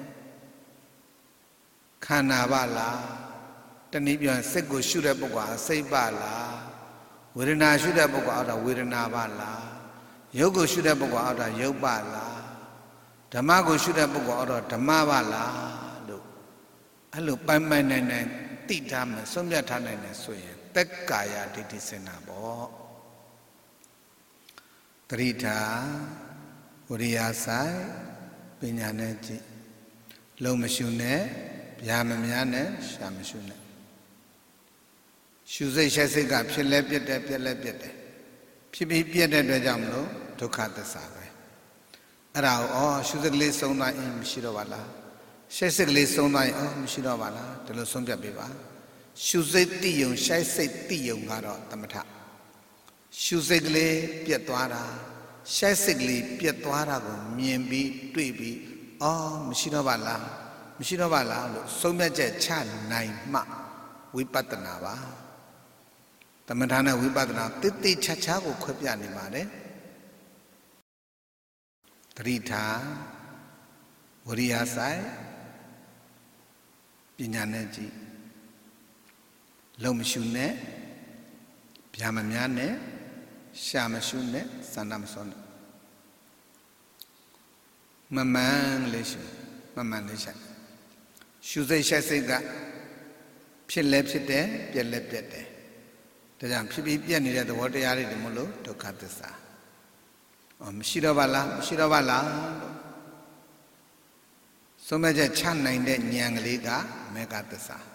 ခန္ဓာပါလားတနည်းပြောရင်စိတ်ကိုရှုတဲ့ပုဂ္ဂိုလ်ဟာစိတ်ပါလားဝေဒနာရှုတဲ့ပုဂ္ဂိုလ်အောက်တာဝေဒနာပါလားရုပ်ကိုရှုတဲ့ပုဂ္ဂိုလ်အောက်တာရုပ်ပါလားဓမ္မကိုရှုတဲ့ပုဂ္ဂိုလ်အောက်တာဓမ္မပါလားလို့အဲ့လိုပိုင်ပိုင်နိုင်နိုင်သိထားမယ်ဆုံးဖြတ်ထားနိုင်တယ်ဆိုရင်သက်ကာယဒိဋ္ဌိစင်တာပေါ့တတိထာဝရိယဆိုင်ပညာနဲ့ကြည့်လုံးမရှုနဲ့ဗျာမများနဲ့ရှာမရှုနဲ့ရှုစိတ်ရှက်စိတ်ကဖြစ်လဲပြတ်တယ်ပြက်လဲပြတ်တယ်ဖြစ်ပြီးပြတ်တဲ့အတွက်ကြောင့်မလို့ဒုက္ခသစ္စာပဲအဲ့ဒါကိုဩရှုစိတ်ကလေးဆုံးသွားရင်မရှိတော့ပါလားရှက်စိတ်ကလေးဆုံးသွားရင်ဩမရှိတော့ပါလားဒီလိုဆုံးဖြတ်ပေးပါရှုစိတ်တိယုံရှက်စိတ်တိယုံကတော့သမထရှုစိတ်ကလေးပြတ်သွားတာရှက်စိတ်ကလေးပြတ်သွားတာကိုမြင်ပြီးတွေ့ပြီးဩမရှိတော့ပါလားမရှိတော့ပါလားလို့ဆုံးဖြတ်ချက်ချနိုင်မှဝိပဿနာပါသမထနဲ့ဝိပဿနာတိတိချာချာကိုခွဲပြနေပါတယ်တတိထာဝရိယဆိုင်ပညာနဲ့ကြည့်လုံးမရှုနဲ့ဗျာမများနဲ့ရှာမရှုနဲ့စန္ဒမစောနဲ့မမှန်လေးရှုမမှန်လေးရှာရှုစိတ်ရှက်စိတ်ကဖြစ်လဲဖြစ်တယ်ပြက်လဲပြက်တယ်ဒါကြောင့်ဖြစ်ပြီးပြက်နေတဲ့သဘောတရားတွေတမလို့ဒုက္ခသစ္စာအော်မရှိတော့ပါလားမရှိတော့ပါလားလို့ဆုံးမချက်ချနိုင်တဲ့ဉာဏ်ကလေးကမေဃသစ္စာ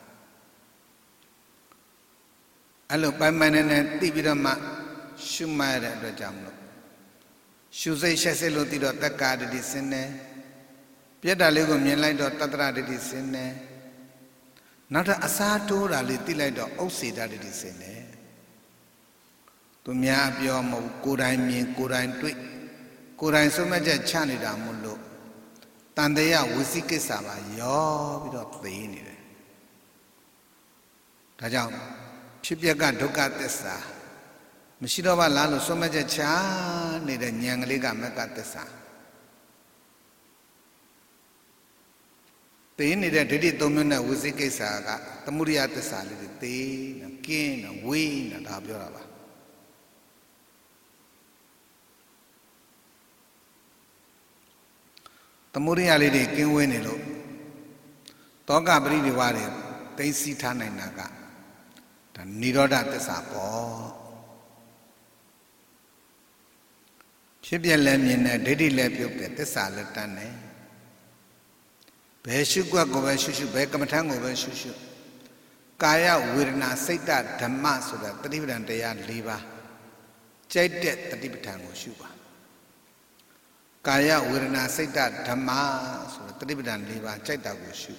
အဲ့လိုပိုင်ပိုင်နဲ့နဲ့သိပြီးတော့မှရှုမှတ်ရတဲ့အတွက်ကြောင့်မလို့ရှုစိတ်ရှက်စိတ်လို့သိတော့တက္ကာဒိဋ္ဌိစင်တယ်ပြက်တာလေးကိုမြင်လိုက်တော့တတ္တရဒိဋ္ဌိစင်တယ်နောက်ထပ်အစားထိုးတာလေးသိလိုက်တော့ဥစ္စေဒဒိဋ္ဌိစင်တယ်သူများပြောမဟုတ်ကိုယ်တိုင်မြင်ကိုယ်တိုင်တွေ့ကိုယ်တိုင်ဆုံးမချက်ချနေတာမို့လို့တန်တရားဝစီကိစ္စပါရောပြီးတော့သိနေတယ်ဒါကြောင့်ဖြစ်ပျက်ကဒုက္ခသစ္စာမရှိတော့ပါလားလို့ဆုံးမချက်ချနေတဲ့ဉာဏ်ကလေးကမကသစ္စာသိနေတဲ့ဒိဋ္ဌိသုံးမျိုးနဲ့ဝစီကိစ္စကသမုဒိယသစ္စာလေးတွေသိနေကင်းနေဝေးနေဒါပြောတာပါသမုဒိယလေးတွေကင်းဝေးနေလို့တောကပရိဒီဝါတွေသိသိထားနိုင်တာကဒါនិရောဓသစ္စာပေါ့ဖြစ်ပြလဲမြင်တဲ့ဒိဋ္ဌိလဲပြုတ်တဲ့သစ္စာလဲတန်းတယ်ဘယ်ရှုွက်ကိုပဲရှုရှုဘယ်ကမ္မထံကိုပဲရှုရှုကာယဝေဒနာစိတ်ဓမ္မဆိုတာတတိပဋ္ဌာန်တရား၄ပါးကြိုက်တဲ့တတိပဋ္ဌာန်ကိုရှုပါကာယဝေဒနာစိတ်ဓမ္မဆိုတာတတိပဋ္ဌာန်၄ပါးကြိုက်တာကိုရှု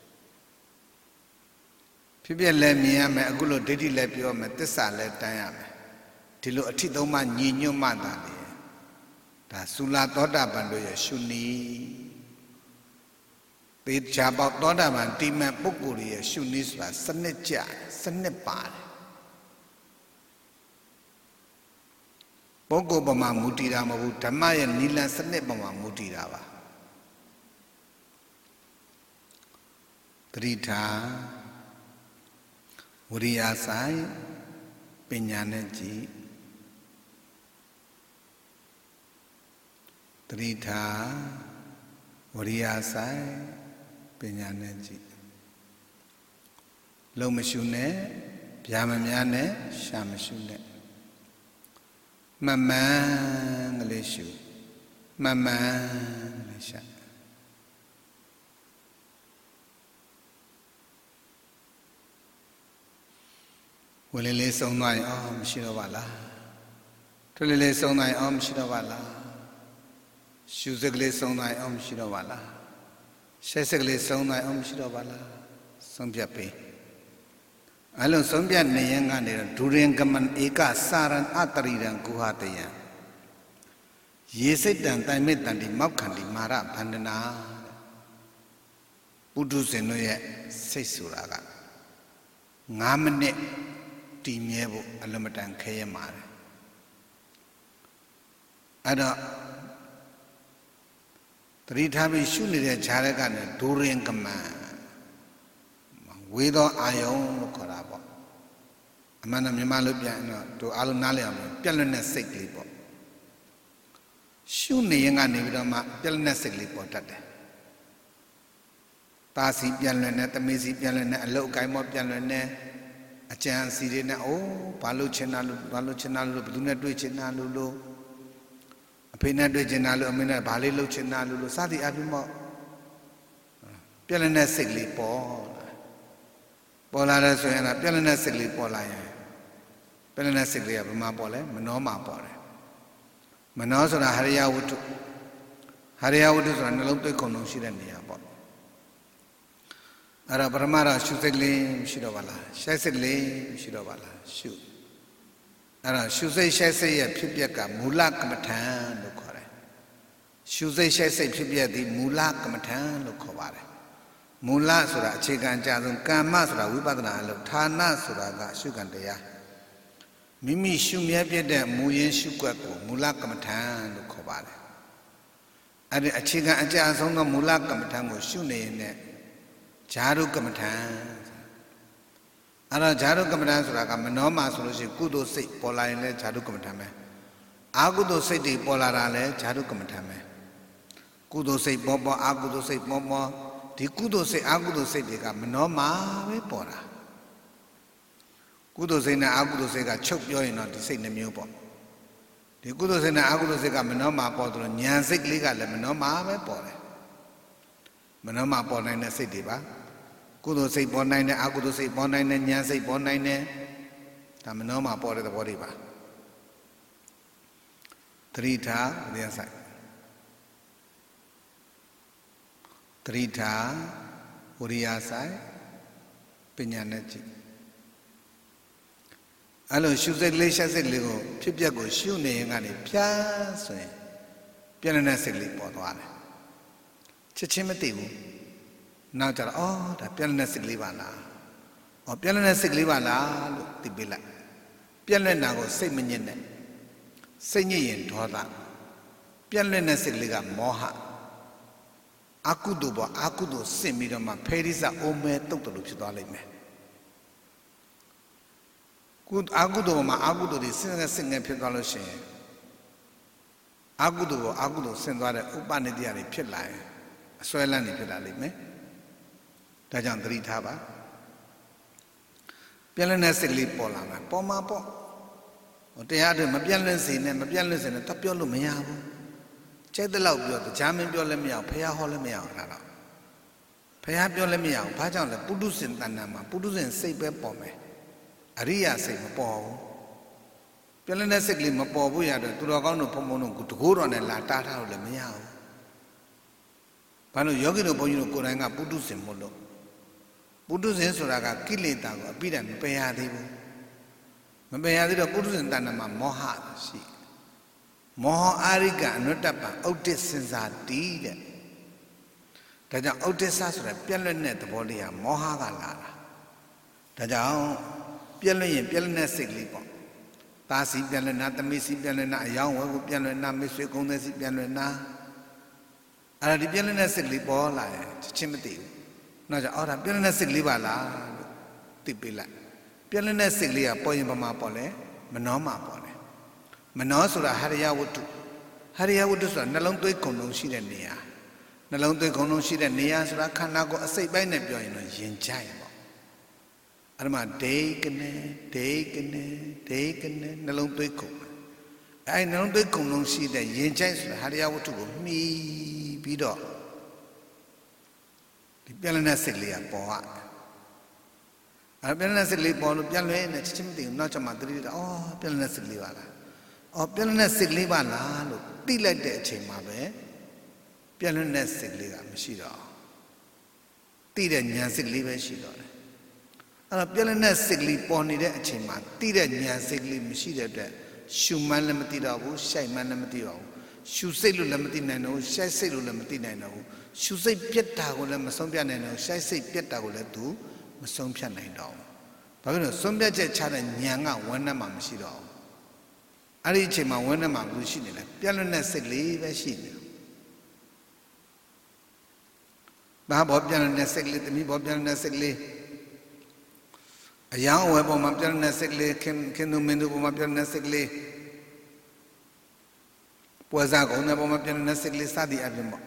ဖြစ်ပြလဲမြင်ရမယ်အခုလိုဒိဋ္ဌိလဲပြောမယ်သစ္စာလဲတန်းရမယ်ဒီလိုအထိသုံးမှညီညွတ်မှသာလေဒါသုလာသောတာပန်တို့ရဲ့ရှုနည်းသေချာပေါက်သောတာပန်တိမဲ့ပုဂ္ဂိုလ်ရဲ့ရှုနည်းဆိုတာစနစ်ကြစနစ်ပါတယ်ပုဂ္ဂိုလ်ပမာမူတည်တာမဟုတ်ဘူးဓမ္မရဲ့နိလန်စနစ်ပမာမူတည်တာပါတတိထာဝရိယဆိုင်ပညာနဲ့ကြည့်တတိထားဝရိယဆိုင်ပညာနဲ့ကြည့်လုံမရှုနဲ့ဗျာမများနဲ့ရှာမရှုနဲ့မမှန်ကလေးရှုမမှန်ကလေးရှာဝလေးလေးဆုံးသွားရင်အော်မရှိတော့ပါလားထွက်လေးလေးဆုံးသွားရင်အော်မရှိတော့ပါလားရှုစက်ကလေးဆုံးသွားရင်အော်မရှိတော့ပါလားရှက်စက်ကလေးဆုံးသွားရင်အော်မရှိတော့ပါလားဆုံးဖြတ်ပေးအဲ့လိုဆုံးဖြတ်နေရင်ကနေတော့ဒူရင်ကမန်ဧကစာရံအတရိရံကုဟတယံရေစိတ်တံတိုင်မေတ္တံဒီမောက်ခန္ဒီမာရဗန္ဒနာပုထုဇဉ်တို့ရဲ့စိတ်ဆိုတာကငါးမိနစ်တည်မြဲဖို့အလွန်မတန်ခဲရမှာတယ်အဲ့တော့တတိထားပြီးရှုနေတဲ့ခြားတဲ့ကနေဒူရင်ကမန်ဝေသောအာယုံလို့ခေါ်တာပေါ့အမှန်တော့မြန်မာလိုပြန်တော့တို့အားလုံးနားလည်အောင်ပြက်လွတ်တဲ့စိတ်ကလေးပေါ့ရှုနေရင်ကနေပြီးတော့မှပြက်လွတ်တဲ့စိတ်ကလေးပေါ်တတ်တယ်တာစီပြက်လွတ်တဲ့တမေစီပြက်လွတ်တဲ့အလုတ်အကိုင်းမောပြက်လွတ်တဲ့အကြံစီတွေနဲ့အိုးဘာလို့ချင်တာလို့ဘာလို့ချင်တာလို့ဘယ်သူနဲ့တွေ့ချင်တာလို့လို့အဖေနဲ့တွေ့ချင်တာလို့အမေနဲ့ဘာလေးလုပ်ချင်တာလို့လို့စသည်အပြင်ပေါ့ပြက်လွတ်တဲ့စိတ်ကလေးပေါ်ပေါ်လာတယ်ဆိုရင်တော့ပြက်လက်နဲ့စိတ်လေးပေါ်လာရင်ပြက်လက်နဲ့စိတ်လေးကဘယ်မှာပေါ်လဲမနောမှာပေါ်တယ်မနောဆိုတာဟရိယဝတ္ထုဟရိယဝတ္ထုဆိုတာနှလုံးသွေးခုံလုံးရှိတဲ့နေရာပေါ့အဲ့တော့ပရမတော့ရှုစိတ်လေးရှိတော့ပါလားရှက်စိတ်လေးရှိတော့ပါလားရှုအဲ့တော့ရှုစိတ်ရှက်စိတ်ရဲ့ဖြစ်ပျက်ကမူလကမ္မထံလို့ခေါ်တယ်ရှုစိတ်ရှက်စိတ်ဖြစ်ပျက်သည်မူလကမ္မထံလို့ခေါ်ပါတယ်မူလဆိုတာအခြေခံအကျဆုံးကမ္မဆိုတာဝိပဿနာအလုပ်ဌာနဆိုတာကရှုခံတရားမိမိရှုမြဲပြတဲ့မူရင်းရှုွက်ကိုမူလကမ္မထံလို့ခေါ်ပါတယ်အဲ့ဒီအခြေခံအကျဆုံးသောမူလကမ္မထံကိုရှုနေရင်လည်းဈာရုကမ္မထံအဲ့တော့ဈာရုကမ္မထံဆိုတာကမနောမှာဆိုလို့ရှိရင်ကုသိုလ်စိတ်ပေါ်လာရင်လည်းဈာရုကမ္မထံပဲအာကုသိုလ်စိတ်တွေပေါ်လာတာလည်းဈာရုကမ္မထံပဲကုသိုလ်စိတ်ပေါ်ပေါ်အာကုသိုလ်စိတ်ပေါ်ပေါ်ဒီကုသိုလ်စိတ်အကုသိုလ်စိတ်တွေကမနောမှာပဲပေါ်တာကုသိုလ်စိတ်နဲ့အကုသိုလ်စိတ်ကချုပ်ပြောရင်တော့ဒီစိတ်နှမျိုးပေါ့ဒီကုသိုလ်စိတ်နဲ့အကုသိုလ်စိတ်ကမနောမှာပေါ်တယ်ဉာဏ်စိတ်ကလေးကလည်းမနောမှာပဲပေါ်တယ်မနောမှာပေါ်နိုင်တဲ့စိတ်တွေပါကုသိုလ်စိတ်ပေါ်နိုင်တဲ့အကုသိုလ်စိတ်ပေါ်နိုင်တဲ့ဉာဏ်စိတ်ပေါ်နိုင်တဲ့ဒါမနောမှာပေါ်တဲ့သဘောတွေပါသတိထားဝိရိယဆိုင်တတိထားဝရိယဆိုင်ပညာနဲ့ကြည့်အဲ့လိုရှုစိတ်လေးရှက်စိတ်လေးကိုဖြစ်ပျက်ကိုရှုနေရင်ကနေဖြားဆိုရင်ပြည့်တဲ့စိတ်လေးပေါ်သွားတယ်ချက်ချင်းမသိဘူးနောက်ကြတော့အော်ဒါပြည့်တဲ့စိတ်လေးပါလားအော်ပြည့်တဲ့စိတ်လေးပါလားလို့သိပေးလိုက်ပြည့်တဲ့နာကိုစိတ်မညစ်နဲ့စိတ်ညစ်ရင်ဒေါသပြည့်တဲ့စိတ်လေးကမောဟအကုသိုလ်ပေါ်အကုသိုလ်ဆင့်ပြီးတော့မှဖေရိစအိုမဲတုတ်တယ်လို့ဖြစ်သွားလိမ့်မယ်ကုအကုသိုလ်မှာအကုသိုလ်တွေဆင့်ငယ်ဆင့်ငယ်ဖြစ်သွားလို့ရှိရင်အကုသိုလ်ပေါ်အကုသိုလ်ဆင့်သွားတဲ့ဥပနိတ္တရာတွေဖြစ်လာရင်အစွဲလန်းနေဖြစ်လာလိမ့်မယ်ဒါကြောင့်သတိထားပါပြည့်လည်တဲ့စိတ်လေးပေါ်လာမှာပေါ်မှာပေါ့တရားတွေမပြည့်လည်စေနဲ့မပြည့်လည်စေနဲ့တပြောလို့မရဘူးကျဲတဲ့လောက်ပြောတရားမင်းပြောလည်းမရဘူးဖះဟောလည်းမရဘူးဒါတော့ဖះပြောလည်းမရဘူးဘာကြောင့်လဲပုထုဇဉ်တဏ္ဍာမှာပုထုဇဉ်စိတ်ပဲပေါ်မယ်အရိယာစိတ်မပေါ်ဘူးပြည့်တဲ့စိတ်ကလေးမပေါ်ဘူးရတော့သူတော်ကောင်းတို့ဘုံဘုံတို့တကိုးတော်နဲ့လာတားထားလို့လည်းမရဘူးဘာလို့ယောဂီတို့ဘုန်းကြီးတို့ကိုယ်တိုင်ကပုထုဇဉ်မို့လို့ပုထုဇဉ်ဆိုတာကကိလေသာကိုအပိဓာမပယ်ရသေးဘူးမပယ်ရသေးတော့ပုထုဇဉ်တဏ္ဍာမှာမောဟရှိမောဟအာရိကအနုတ္တပံဥဒ္ဒစ္စင်္စာတိတဲ့ဒါကြောင့်ဥဒ္ဒစ္စဆိုတဲ့ပြက်လွတ်တဲ့သဘောလေးဟာမောဟကလာတာဒါကြောင့်ပြက်လွတ်ရင်ပြက်လွတ်တဲ့စိတ်လေးပေါ့သားစီပြက်လွတ်နာသမီးစီပြက်လွတ်နာအယောင်းဝဲကိုပြက်လွတ်နာမိတ်ဆွေကုန်းတဲ့စီပြက်လွတ်နာအဲ့ဒါဒီပြက်လွတ်တဲ့စိတ်လေးပေါ်လာရင်ချက်ချင်းမသိဘူးနောက်ကျအော်ဒါပြက်လွတ်တဲ့စိတ်လေးပါလားလို့သိပေးလိုက်ပြက်လွတ်တဲ့စိတ်လေးကပေါ်ရင်ပမာပေါ်လဲမနှောမှာပေါ်လဲမနောဆိုတာဟရိယဝတ္ထုဟဟာရိယဝတ္ထုဆိုတာနှလုံးသွေးခုံလုံးရှိတဲ့နေရာနှလုံးသွေးခုံလုံးရှိတဲ့နေရာဆိုတာခန္ဓာကိုယ်အစိတ်ပိုင်းနဲ့ပြောရင်တော့ယဉ်ကြိုက်ပေါ့အဲ့ဒါမှဒေကနေဒေကနေဒေကနေနှလုံးသွေးခုံအဲ့နှလုံးသွေးခုံလုံးရှိတဲ့ယဉ်ကြိုက်ဆိုတာဟာရိယဝတ္ထုကိုမှီပြီးတော့ဒီပြလနဲ့စိတ်လေးကပေါ်ရတယ်အဲ့ပြလနဲ့စိတ်လေးပေါ်လို့ပြန်လွဲနေချင်းမသိဘူးနောက်ကျမှသတိရအော်ပြလနဲ့စိတ်လေးပါလားအော်ပြလနဲ့စိတ်လေးပါလားလို့သိလိုက်တဲ့အချိန်မှာပဲပြလနဲ့စိတ်လေးကမရှိတော့သိတဲ့ဉာဏ်စိတ်လေးပဲရှိတော့တယ်အဲ့တော့ပြလနဲ့စိတ်လေးပေါ်နေတဲ့အချိန်မှာသိတဲ့ဉာဏ်စိတ်လေးမရှိတဲ့အတွက်ရှုမှန်းလည်းမသိတော့ဘူးရှိုက်မှန်းလည်းမသိတော့ဘူးရှုစိတ်လို့လည်းမသိနိုင်တော့ဘူးရှိုက်စိတ်လို့လည်းမသိနိုင်တော့ဘူးရှုစိတ်ပြတ်တာကိုလည်းမဆုံးဖြတ်နိုင်တော့ဘူးရှိုက်စိတ်ပြတ်တာကိုလည်းသူမဆုံးဖြတ်နိုင်တော့ဘူးဘာဖြစ်လို့ဆုံးဖြတ်ချက်ချတဲ့ဉာဏ်ကဝမ်းနဲ့မှမရှိတော့ဘူးအဲ့ဒီအချိန်မှာဝမ်းနဲ့မှဘူးရှိနေလဲပြလွတ်တဲ့စိတ်လေးပဲရှိနေဘာဘောပြလွတ်တဲ့စိတ်လေးတမိဘောပြလွတ်တဲ့စိတ်လေးအယောင်အဝယ်ပေါ်မှာပြလွတ်တဲ့စိတ်လေးခင်ခင်သူမင်းသူပေါ်မှာပြလွတ်တဲ့စိတ်လေးပွဲစားကုန်းတဲ့ပေါ်မှာပြလွတ်တဲ့စိတ်လေးစသည်အပြင်ပေါ့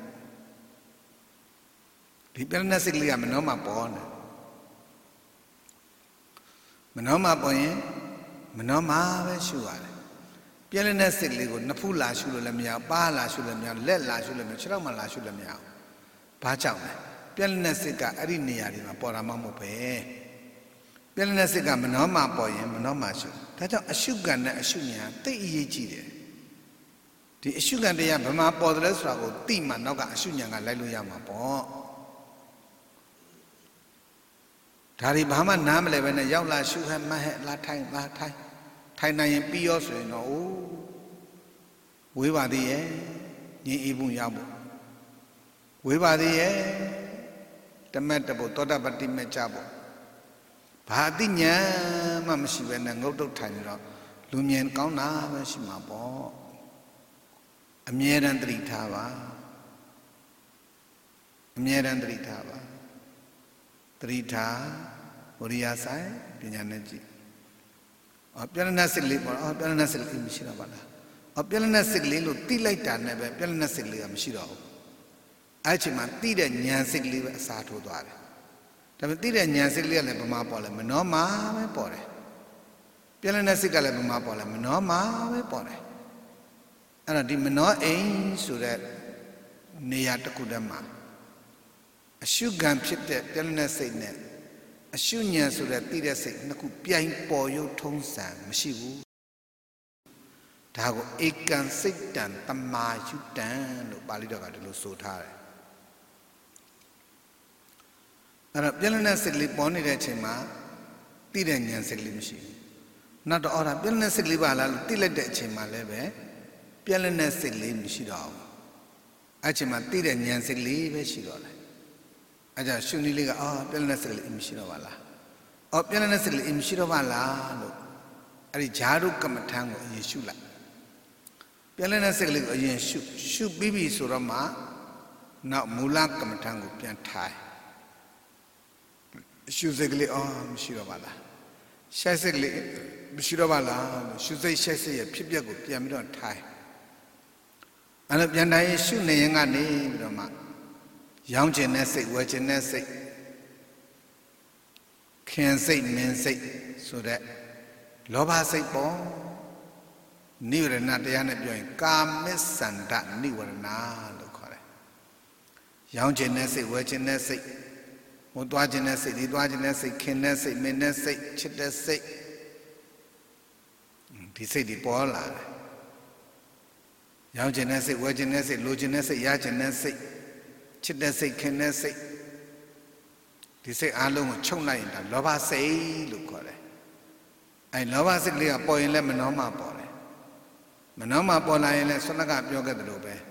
ဒီပြလွတ်တဲ့စိတ်လေးကမနှောမှပေါ်နေမနှောမှပေါ်ရင်မနှောမှပဲရှုရတယ်ပြလွတ်တဲ့စိတ်လေးကိုနှစ်ဖူးလာရှုလို့လည်းမရဘူးပါးလာရှုလို့မရဘူးလက်လာရှုလို့မရဘူးခြေထောက်မှလာရှုလို့မရဘူးဘာကြောင့်လဲပြလွတ်တဲ့စိတ်ကအဲ့ဒီနေရာတွေမှာပေါ်တာမှမဟုတ်ပဲပြလွတ်တဲ့စိတ်ကမနှောမှပေါ်ရင်မနှောမှရှုဒါကြောင့်အရှုခံနဲ့အရှုဉာဏ်သိအရေးကြီးတယ်ဒီအရှုခံတရားဘယ်မှာပေါ်တယ်လဲဆိုတာကိုသိမှနောက်ကအရှုဉာဏ်ကလိုက်လို့ရမှာပေါ့ဒါတွေဘာမှနားမလဲပဲနဲ့ရောက်လာရှုဟဲ့မဟဲ့လာထိုင်လာထိုင်ထိုင်နိုင်ရင်ပြီးရောဆိုရင်တော့အိုးဝေးပါသေးရဲ့ညင်အေးဖို့ရဖို့ဝေးပါသေးရဲ့တမက်တဖို့သောတာပတိမဲ့ကြဖို့ဘာအသိဉာဏ်မှမရှိပဲနဲ့ငုတ်တုတ်ထိုင်နေတော့လူမြင်ကောင်းတာပဲရှိမှာပေါ့အမြဲတမ်းသတိထားပါအမြဲတမ်းသတိထားပါသတိထားဝရိယဆိုင်ပညာနဲ့ကြည့်အော်ပြလနစိတ်လေးပေါ့အော်ပြလနစိတ်လေးမရှိတော့ပါလားအော်ပြလနစိတ်လေးလို့တိလိုက်တာနဲ့ပဲပြလနစိတ်လေးကမရှိတော့ဘူးအဲ့ချိန်မှာတိတဲ့ဉာဏ်စိတ်လေးပဲအစားထိုးသွားတယ်ဒါပေမဲ့တိတဲ့ဉာဏ်စိတ်လေးကလည်းဘယ်မှာပေါ်လဲမနှောမှာပဲပေါ်တယ်ပြလနစိတ်ကလည်းဘယ်မှာပေါ်လဲမနှောမှာပဲပေါ်တယ်အဲ့တော့ဒီမနှောအိမ်ဆိုတဲ့နေရာတစ်ခုတည်းမှာအရှုခံဖြစ်တဲ့ပြလနစိတ်နဲ့အရှုဉာဏ်ဆိုတဲ့သိတဲ့စိတ်နှစ်ခုပြိုင်ပေါ်ရုပ်ထုံးစံမရှိဘူးဒါကိုဧကံစိတ်တံတမာယုတံလို့ပါဠိတော်ကဒီလိုဆိုထားတယ်အဲ့တော့ပြလနစိတ်လေးပေါ်နေတဲ့အချိန်မှာသိတဲ့ဉာဏ်စိတ်လေးမရှိဘူးနောက်တော့အော်ဒါပြလနစိတ်လေးပါလားလို့သိလိုက်တဲ့အချိန်မှာလည်းပဲပြလနစိတ်လေးမရှိတော့ဘူးအဲ့ချိန်မှာသိတဲ့ဉာဏ်စိတ်လေးပဲရှိတော့တယ်အဲ့ဒါရှုနည်းလေးကအော်ပြလနဲ့စိတ်လေးမရှိတော့ပါလားအော်ပြလနဲ့စိတ်လေးမရှိတော့ပါလားလို့အဲ့ဒီဂျာရုကမ္မထံကိုအရင်ရှုလိုက်ပြလနဲ့စိတ်လေးကိုအရင်ရှုရှုပြီးပြီဆိုတော့မှနောက်မူလကမ္မထံကိုပြန်ထိုင်ရှုစိတ်ကလေးအော်မရှိတော့ပါလားရှက်စိတ်ကလေးမရှိတော့ပါလားလို့ရှုစိတ်ရှက်စိတ်ရဲ့ဖြစ်ပျက်ကိုပြန်ပြီးတော့ထိုင်အဲ့လိုပြန်ထိုင်ရှုနေရင်ကနေပြီးတော့မှရောင်းခြင်းနဲ့စိတ်ဝယ်ခြင်းနဲ့စိတ်ခင်စိတ်မင်းစိတ်ဆိုတဲ့လောဘစိတ်ပေါ့နိဝရဏတရားနဲ့ပြောရင်ကာမစ္ဆန္ဒနိဝရဏလို့ခေါ်တယ်ရောင်းခြင်းနဲ့စိတ်ဝယ်ခြင်းနဲ့စိတ်ဟိုသွားခြင်းနဲ့စိတ်ဒီသွားခြင်းနဲ့စိတ်ခင်နဲ့စိတ်မင်းနဲ့စိတ်ချစ်တဲ့စိတ်ဒီစိတ်ဒီပေါ်လာတယ်ရောင်းခြင်းနဲ့စိတ်ဝယ်ခြင်းနဲ့စိတ်လိုခြင်းနဲ့စိတ်ရခြင်းနဲ့စိတ်ချစ်တဲ့စိတ်ခင်တဲ့စိတ်ဒီစိတ်အားလုံးကိုချုပ်လိုက်ရင်ဒါလောဘစိတ်လို့ခေါ်တယ်အဲလောဘစိတ်ကလေးကပေါ်ရင်လည်းမနှောမှပေါ်တယ်မနှောမှပေါ်လာရင်လည်းဆွမ်းကပြောခဲ့သလိုပဲ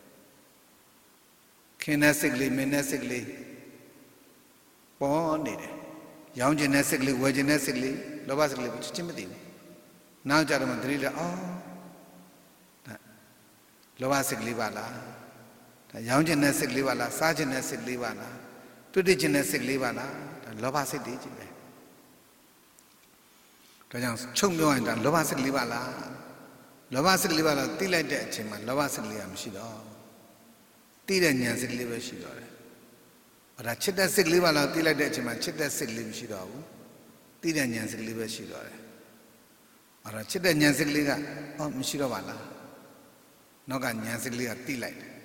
ခင်တဲ့စိတ်ကလေးမင်းတဲ့စိတ်ကလေးပေါ်နေတယ်ရောင်းကျင်တဲ့စိတ်ကလေးဝယ်ကျင်တဲ့စိတ်ကလေးလောဘစိတ်ကလေးကိုချင်းမသိဘူးနောက်ကြတော့မှသတိလည်းအော်ဒါလောဘစိတ်ကလေးပါလားရောင်းခြင်းနဲ့စိတ်လေးပါလားစားခြင်းနဲ့စိတ်လေးပါလားတွေ့တွေ့ခြင်းနဲ့စိတ်လေးပါလားဒါလောဘစိတ်တွေကြီးပဲဒါကြောင့်ချုပ်ပြောရင်ဒါလောဘစိတ်လေးပါလားလောဘစိတ်ကလေးပါတော့တိလိုက်တဲ့အချိန်မှာလောဘစိတ်ကလေးကမရှိတော့တိတဲ့ဉာဏ်စိတ်ကလေးပဲရှိတော့တယ်အဲ့ဒါချစ်တဲ့စိတ်ကလေးပါတော့တိလိုက်တဲ့အချိန်မှာချစ်တဲ့စိတ်ကလေးမရှိတော့ဘူးတိတဲ့ဉာဏ်စိတ်ကလေးပဲရှိတော့တယ်အဲ့ဒါချစ်တဲ့ဉာဏ်စိတ်ကလေးကအော်မရှိတော့ပါလားနောက်ကဉာဏ်စိတ်ကလေးကတိလိုက်တယ်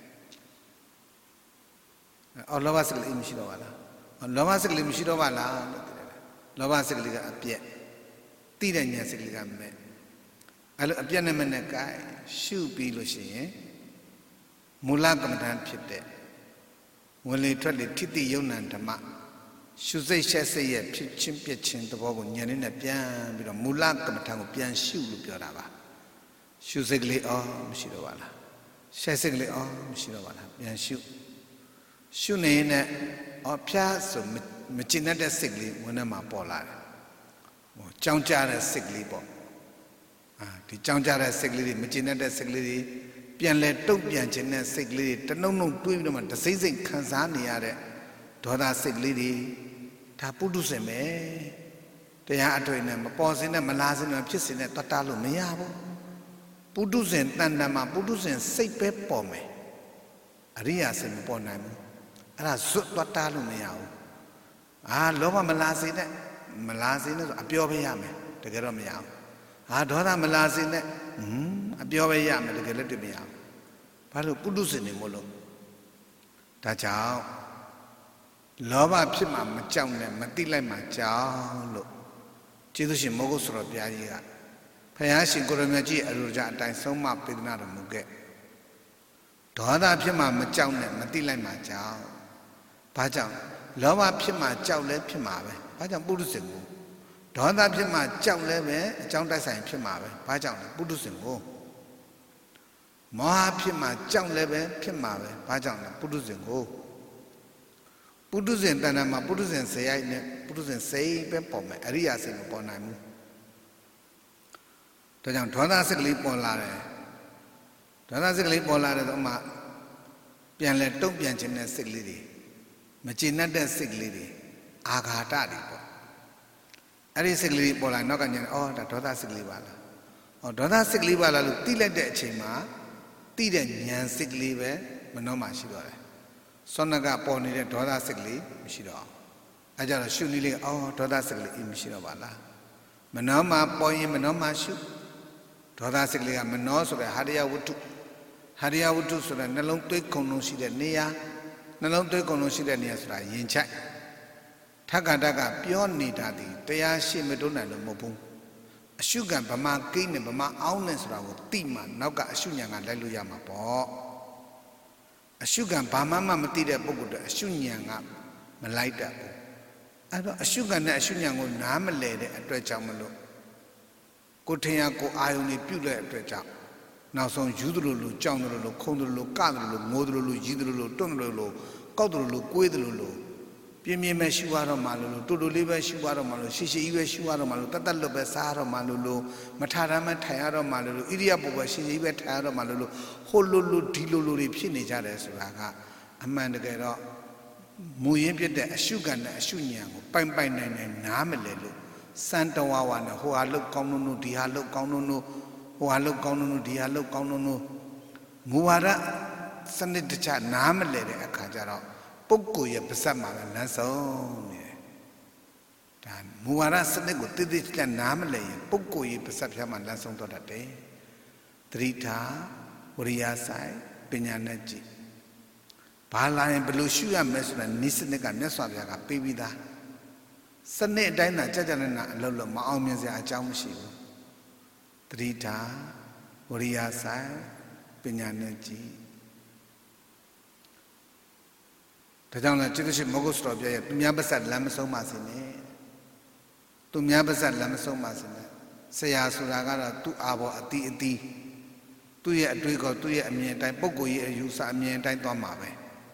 အော်လောဘစိတ်ကလေးမရှိတော့ပါလားလောဘစိတ်ကလေးမရှိတော့ပါလားလို့တိတယ်လောဘစိတ်ကလေးကအပြက်တိတဲ့ဉာဏ်စိတ်ကလေးကမဲ့အဲ့လိုအပြက်နဲ့မဲ့နဲ့ကဲရှုပြီးလို့ရှိရင်မူလကမ္မဋ္ဌာန်းဖြစ်တဲ့ဝင်လေထွက်လေထိတိယုံနံဓမ္မရှုစိတ်ရှက်စိတ်ရဲ့ဖြစ်ချင်းပြက်ချင်းသဘောကိုဉာဏ်နဲ့နဲ့ပြန်ပြီးတော့မူလကမ္မဋ္ဌာန်းကိုပြန်ရှုလို့ပြောတာပါရှုစိတ်ကလေးအော်မရှိတော့ပါလားရှက်စိတ်ကလေးအော်မရှိတော့ပါလားပြန်ရှုရှုနေနဲ့အော်ဖျားဆိုမကျင်တတ်တဲ့စိတ်ကလေးဝင်ထဲမှာပေါ်လာတယ်ဟိုကြောင်ကြတဲ့စိတ်ကလေးပေါ့အာဒီကြောင်ကြတဲ့စိတ်ကလေးတွေမကျင်တတ်တဲ့စိတ်ကလေးတွေပြန်လဲတုတ်ပြန်ခြင်းတဲ့စိတ်ကလေးတွေတနှုံနှုံတွေးပြီးတော့မှတစိမ့်စိမ့်ခံစားနေရတဲ့ဒေါသစိတ်ကလေးတွေဒါပုထုဇဉ်ပဲတရားအတွေ့နဲ့မပေါ်စင်းနဲ့မလာစင်းနဲ့ဖြစ်စင်းနဲ့တတ်တာလို့မရဘူးပုထုဇဉ်တန်တန်မှာပုထုဇဉ်စိတ်ပဲပေါ်မယ်အရိယာစိတ်မပေါ်နိုင်ဘူးအဲ့ဒါဇွတ်တတ်တာလို့မရဘူးအာလောဘမလာစင်းနဲ့မလာစင်းနဲ့ဆိုအပြောပဲရမယ်တကယ်တော့မရဘူးအာဒေါသမလာစင်းနဲ့ဟွန်းအပြောပဲရမယ်တကယ်လည်းတွေ့မရဘူးဘာလို့ပုထုဇဉ်နေမို့လို့ဒါကြောင့်လောဘဖြစ်မှမကြောက်နဲ့မတိလိုက်မှကြောက်လို့ကျေးဇူးရှင်မောဂုတ်ဆိုတော်ဘုရားကြီးကဘုရားရှင်ကိုရမြတ်ကြီးအလိုကြအတိုင်းဆုံးမပေးသနာတော်မူခဲ့ဒေါသဖြစ်မှမကြောက်နဲ့မတိလိုက်မှကြောက်ဘာကြောင့်လောဘဖြစ်မှကြောက်လဲဖြစ်မှာပဲဘာကြောင့်ပုထုဇဉ်ကိုဒေါသဖြစ်မှကြောက်လဲပဲအကြောင်းတိုက်ဆိုင်ဖြစ်မှာပဲဘာကြောင့်လဲပုထုဇဉ်ကိုမောဟဖြစ်မှကြောက်လဲပဲဖြစ်မှာပဲဘာကြောင့်လဲပုထုဇဉ်ကိုပုထုဇဉ်တဏ္ဍာမှာပုထုဇဉ်ဇေယိုက်နဲ့ပုထုဇဉ်စိတ်ပဲပေါ်မယ်အရိယာစိတ်မပေါ်နိုင်ဘူးဒါကြောင့်ဒေါသစိတ်ကလေးပေါ်လာတယ်ဒေါသစိတ်ကလေးပေါ်လာတဲ့တော့မှပြန်လဲတုံ့ပြန်ခြင်းတဲ့စိတ်ကလေးတွေမကျေနပ်တဲ့စိတ်ကလေးတွေအာဃာတတွေပေါ့အဲ့ဒီစိတ်ကလေးပေါ်လာနောက်ကညအော်ဒါဒေါသစိတ်ကလေးပါလားအော်ဒေါသစိတ်ကလေးပါလားလို့တိလိုက်တဲ့အချိန်မှာတိတဲ့ဉာဏ်စိတ်ကလေးပဲမနှောမှရှိတော့တယ်စောနကပေါ်နေတဲ့ဒေါသစိတ်ကလေးမရှိတော့အဲကြတော့ရှုနည်းလေးအော်ဒေါသစိတ်ကလေးမရှိတော့ပါလားမနှောမှပေါ်ရင်မနှောမှရှုဒေါသစိတ်ကလေးကမနှောဆိုတဲ့ဟာရယဝတ္ထုဟာရယဝတ္ထုဆိုတဲ့နှလုံးသွေးခုန်လုံးရှိတဲ့နေရာနှလုံးသွေးခုန်လုံးရှိတဲ့နေရာဆိုတာယင်ချိုက်ထက္ကတကပြောနေတာဒီတရားရှိမတွန်းနိုင်လို့မဟုတ်ဘူးအရှုခံဗမာကိန်းနဲ့ဗမာအောင်းနဲ့ဆိုတာကိုတိမှနောက်ကအရှုဉာဏ်ကလိုက်လို့ရမှာပေါ့အရှုခံဘာမှမမသိတဲ့ပုဂ္ဂိုလ်တွေအရှုဉာဏ်ကမလိုက်တတ်ဘူးအဲ့တော့အရှုခံနဲ့အရှုဉာဏ်ကိုနားမလဲတဲ့အတွက်ကြောင့်မလို့ကိုထင်ရကိုအာယုန်တွေပြုတ်တဲ့အတွက်ကြောင့်နောက်ဆုံးယူသလိုလိုကြောင်သလိုလိုခုံသလိုလိုကသလိုလိုငိုသလိုလိုရည်သလိုလိုတွန့်သလိုလိုကောက်သလိုလိုကိုွေးသလိုလိုပြင်းပြင်းပဲရှူရတော့မှလို့တူတူလေးပဲရှူရတော့မှလို့ရှိရှိကြီးပဲရှူရတော့မှလို့တတ်တတ်လွတ်ပဲစားရတော့မှလို့မထထမ်းမထိုင်ရတော့မှလို့ဣရိယာပုပဲရှိရှိပဲထိုင်ရတော့မှလို့ဟိုလိုလိုဒီလိုလိုတွေဖြစ်နေကြတယ်ဆိုတာကအမှန်တကယ်တော့မူရင်းဖြစ်တဲ့အရှုခံနဲ့အရှုဉာဏ်ကိုပိုင်ပိုင်နိုင်နိုင်နားမလဲလို့စံတဝါဝါနဲ့ဟိုဟာလုတ်ကောင်းလို့လို့ဒီဟာလုတ်ကောင်းလို့လို့ဟိုဟာလုတ်ကောင်းလို့လို့ဒီဟာလုတ်ကောင်းလို့လို့မူဝါဒစနစ်တကျနားမလဲတဲ့အခါကျတော့ပုဂ္ဂိုလ်ရဲ့ပါဇက်မှာပဲလမ်းဆုံးနေတယ်ဒါမူဝါဒစနစ်ကိုတည်တည်ကြနားမလဲရင်ပုဂ္ဂိုလ်ရဲ့ပါဇက်ဖြားမှာလမ်းဆုံးတော့တတ်တယ်သတိထားဝရိယဆိုင်ပညာနဲ့ကြည့်ဘာလာရင်ဘယ်လိုရှုရမလဲဆိုတာနိစနစ်ကမြတ်စွာဘုရားကပေးပြီးသားစနစ်အတိုင်းသာကြကြနဲ့နာအလုပ်လုပ်မအောင်မြင်စရာအကြောင်းမရှိဘူးသတိထားဝရိယဆိုင်ပညာနဲ့ကြည့်ဒါကြောင့်လည်းကျေးဇူးရှင်မောဂုတ်တော်ပြရဲ့သူများပါဇက်လမ်းမဆုံးပါစေနဲ့သူများပါဇက်လမ်းမဆုံးပါစေနဲ့ဆရာဆိုတာကတော့သူ့အာဘောအတိအတိသူ့ရဲ့အတွေးကောသူ့ရဲ့အမြင်အတိုင်းပုဂ္ဂိုလ်ရဲ့အယူဆအမြင်အတိုင်းသွားမှာပဲ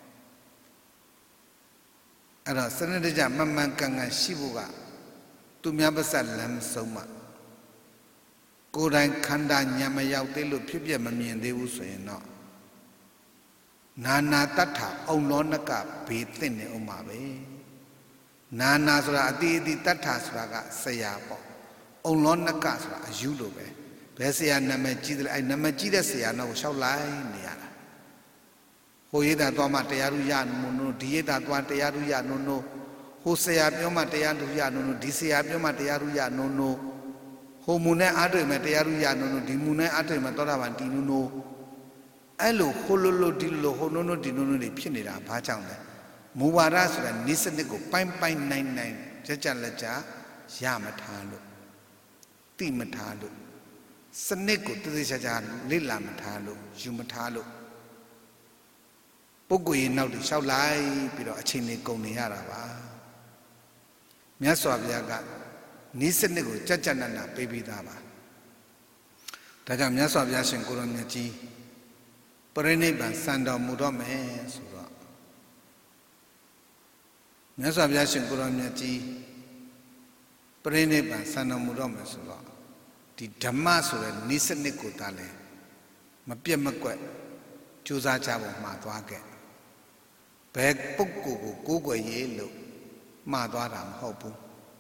အဲ့တော့စနစ်တကျမှန်မှန်ကန်ကန်ရှိဖို့ကသူများပါဇက်လမ်းမဆုံးပါကိုယ်တိုင်ခန္ဓာဉာဏ်မရောက်သေးလို့ဖြစ်ပြမမြင်သေးဘူးဆိုရင်တော့နာနာတတ္ထအောင်လောနကဘေးသင့်နေအောင်ပါပဲနာနာဆိုတာအတိအတိတတ္ထဆိုတာကဆရာပေါ့အောင်လောနကဆိုတာအယူလိုပဲဘယ်ဆရာနာမည်ကြီးတယ်အဲ့နာမည်ကြီးတဲ့ဆရာနောက်ကိုလျှောက်လိုက်နေရတာဟိုရိတ်တာသွားမှတရားဓုရနုံနုံဒီရိတ်တာသွားတရားဓုရနုံနုံဟိုဆရာပြောမှတရားဓုရနုံနုံဒီဆရာပြောမှတရားဓုရနုံနုံဟိုမူနဲ့အားတွေ့မယ်တရားဓုရနုံနုံဒီမူနဲ့အားတွေ့မယ်သောတာပန်တီနုံနုံအဲ့လိုဟိုလိုလိုဒီလိုဟိုနုံနုံဒီနုံနုံတွေဖြစ်နေတာဘာကြောင့်လဲမူဝါဒဆိုတာနိစ္စနစ်ကိုပိုင်းပိုင်းနိုင်နိုင်ကြကြလက်ကြရမထားလို့တိမထားလို့စနစ်ကိုတည်တည်ချာချာလေ့လာမထားလို့ယူမထားလို့ပုဂ္ဂိုလ်ရဲ့နောက်တွေလျှောက်လိုက်ပြီးတော့အချိန်လေးကုန်နေရတာပါမြတ်စွာဘုရားကနိစ္စနစ်ကိုကြကြနနပေးပြီးသားပါဒါကြောင့်မြတ်စွာဘုရားရှင်ကိုရောမြတ်ကြီးပရိနိဗ္ဗာန်စံတော်မူတော့မယ်ဆိုတော့မြတ်စွာဘုရားရှင်ကိုရောမြတ်ကြီးပရိနိဗ္ဗာန်စံတော်မူတော့မယ်ဆိုတော့ဒီဓမ္မဆိုတဲ့နိစ္စနစ်ကိုသာလဲမပြတ်မကွက်ကြိုးစားကြဖို့မှာသွားခဲ့ဘယ်ပုဂ္ဂိုလ်ကိုကိုးကွယ်ရေးလို့မှာသွားတာမဟုတ်ဘူး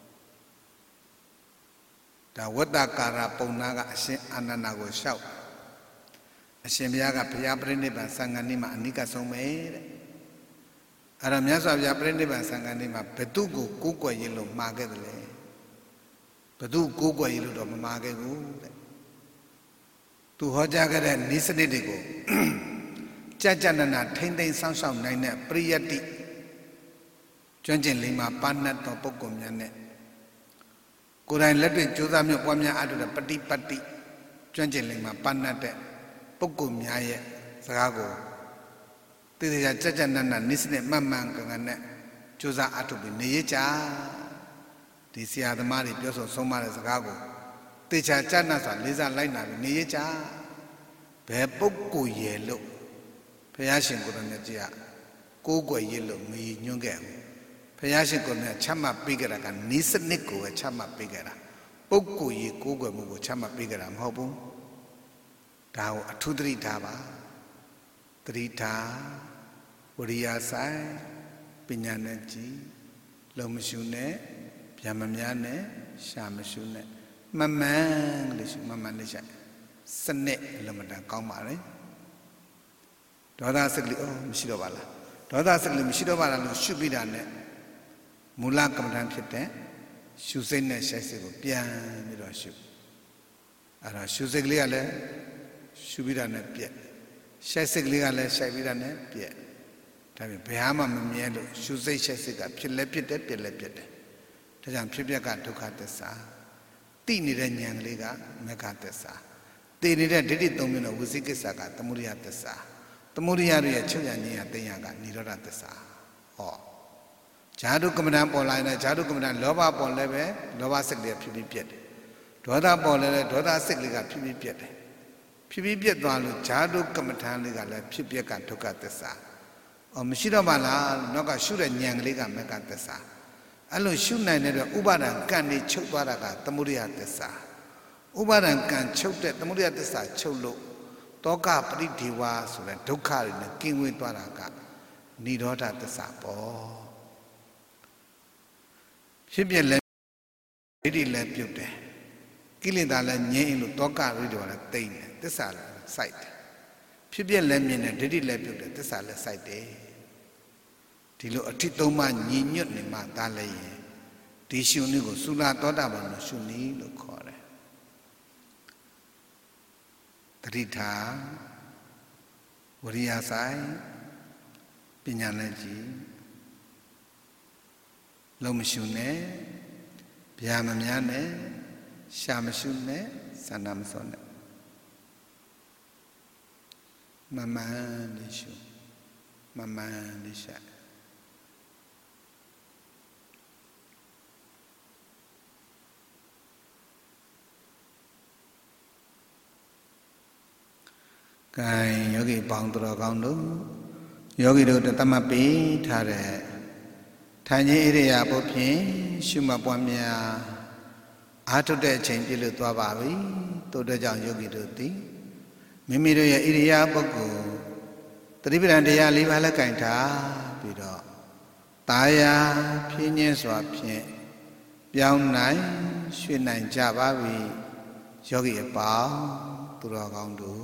ဒါဝတ္တကာရပုံနာကအရှင်အာနန္ဒာကိုလျှောက်အရှင်ဘုရားကဘုရားပရိနိဗ္ဗာန်စံဃာနေ့မှာအနိကဆုံးပဲတဲ့အဲ့တော့မြတ်စွာဘုရားပရိနိဗ္ဗာန်စံဃာနေ့မှာဘသူကိုကိုးကွယ်ရေးလို့မှာခဲ့တယ်လေဘသူကိုးကွယ်ရေးလို့တော့မမှာခဲ့ဘူးတဲ့သူဟောကြားခဲ့တဲ့နိစ္စနစ်တွေကိုကြကြနနထိမ့်သိမ်းဆောင်းရှောက်နိုင်တဲ့ပရိယတ္တိကျွမ်းကျင်လိမ္မာပါဏတ်သောပုဂ္ဂိုလ်များနဲ့ကိုယ်တိုင်လက်တွေ့ကြိုးစားမြတ်ပွားများအားထုတ်တဲ့ပฏิပတ်တိကျွမ်းကျင်လိမ္မာပါဏတ်တဲ့ပုဂ္ဂိုလ်များရဲ့စကားကိုသိသိကြကြနနနိစ္စနစ်မှန်မှန်ကန်ကန်နဲ့ကြိုးစားအားထုတ်ပြီးနေရကြဒီဆရာသမားတွေပြောဆိုဆုံးမတဲ့စကားကိုတေချာကြနတ်စွာလေးစားလိုက်နာပြီးနေရကြဘယ်ပုဂ္ဂိုလ်ရဲ့လို့ဘုရားရှင်ကိုယ်တော်မြတ်ကြီးကကိုးကွယ်ရလို့မရညွှန်းခဲ့ဘူးဘုရားရှင်ကိုယ်တော်ချမှတ်ပေးကြတာကနိစ္စနစ်ကိုပဲချမှတ်ပေးကြတာပုဂ္ဂိုလ်ကြီးကိုးကွယ်မှုကိုချမှတ်ပေးကြတာမဟုတ်ဘူးဒါကိုအထူးသတိထားပါသတိထားဝရိယဆိုင်ပညာနဲ့ကြည်လုံမရှုနဲ့ဗျာမများနဲ့ရှာမရှုနဲ့မမှန်လို့ရှုမမှန်လေးရှိစနစ်အလုံးမတန်ကောင်းပါလေဒေါသစိတ်လေးအော်မရှိတော့ပါလားဒေါသစိတ်လေးမရှိတော့ပါလားလို့ရှုပြီးတာနဲ့မူလကမ္မဋ္ဌာန်းဖြစ်တဲ့ရှုစိတ်နဲ့ရှိုက်စိတ်ကိုပြန်ပြီးတော့ရှုအဲ့တော့ရှုစိတ်ကလေးကလည်းရှုပြီးတာနဲ့ပြက်ရှိုက်စိတ်ကလေးကလည်းရှိုက်ပြီးတာနဲ့ပြက်ဒါပြင်ဘယ်ဟာမှမမြဲလို့ရှုစိတ်ရှိုက်စိတ်ကဖြစ်လဲဖြစ်တယ်ပြက်လဲပြက်တယ်ဒါကြောင့်ဖြစ်ပြက်ကဒုက္ခသစ္စာတိနေတဲ့ဉာဏ်ကလေးကမဂ္ဂသစ္စာတည်နေတဲ့ဒိဋ္ဌိသုံးမျိုးနဲ့ဝိသိကိစ္စကသမုဒယသစ္စာသမုဒယရဲ့ချုပ်ရဉာဏ်ရသိဉာဏ်ကនិရောဓသစ္စာဟောဇာတုကမ္မဋ္ဌာန်းပေါ်လာရင်ဇာတုကမ္မဋ္ဌာန်းလောဘပေါ်လည်းပဲလောဘစိတ်လေးဖြစ်ပြီးပြက်တယ်ဒေါသပေါ်လည်းဒေါသစိတ်လေးကဖြစ်ပြီးပြက်တယ်ဖြစ်ပြီးပြက်သွားလို့ဇာတုကမ္မဋ္ဌာန်းလေးကလည်းဖြစ်ပြက်ကဒုက္ခသစ္စာအော်မရှိတော့ပါလားနောက်ကရှုတဲ့ဉာဏ်ကလေးကမဂ္ဂသစ္စာအဲ့လိုရှုနိုင်တဲ့ဥပါဒံကံနေချုပ်သွားတာကသမုဒယသစ္စာဥပါဒံကံချုပ်တဲ့သမုဒယသစ္စာချုပ်လို့တောကပရိဒေဝဆိုတဲ့ဒုက္ခတွေနဲ့ကင်းဝေးသွားတာကនិရောဓသစ္စာပေါ့ဖြစ်ပြလဲဒိဋ္ဌိလည်းပြုတ်တယ်ကိလေသာလည်းငြိမ်းလို့တောကပရိဒေဝလည်းတိမ့်တယ်သစ္စာလည်းစိုက်တယ်ဖြစ်ပြလည်းမြင်တယ်ဒိဋ္ဌိလည်းပြုတ်တယ်သစ္စာလည်းစိုက်တယ်ဒီလိုအထိသုံးပါးညီညွတ်နေမှသာလဲရင်ဒီရှုနည်းကိုသုလာသောတာပန်လို့ရှုနည်းလို့ခေါ်တယ်တတိထာဝရိယဆိုင်ပညာနဲ့ကြည်လုံးမရှုနဲ့ဗျာမများနဲ့ရှာမရှုနဲ့စန္ဒမစောနဲ့မမှန်လေးရှုမမှန်လေးရှာကဲယောဂီပေါင်းတော်ကောင်းတို့ယောဂီတို့တမပိထားတဲ့ထိုင်ခြင်းဣရိယာပုဖြင့်ရှုမှတ်ပွားများအားထုတ်တဲ့အချိန်ပြည့်လို့သွားပါပြီတို့အတွက်ကြောင့်ယောဂီတို့သည်မိမိတို့ရဲ့ဣရိယာပုကိုသတိပဋ္ဌာန်တရား၄ပါးလည်းကင်ထားပြီးတော့တာယာဖြင်းညင်းစွာဖြင့်ပြောင်းနိုင်ရွှေ့နိုင်ကြပါပြီယောဂီအပေါင်းသူတော်ကောင်းတို့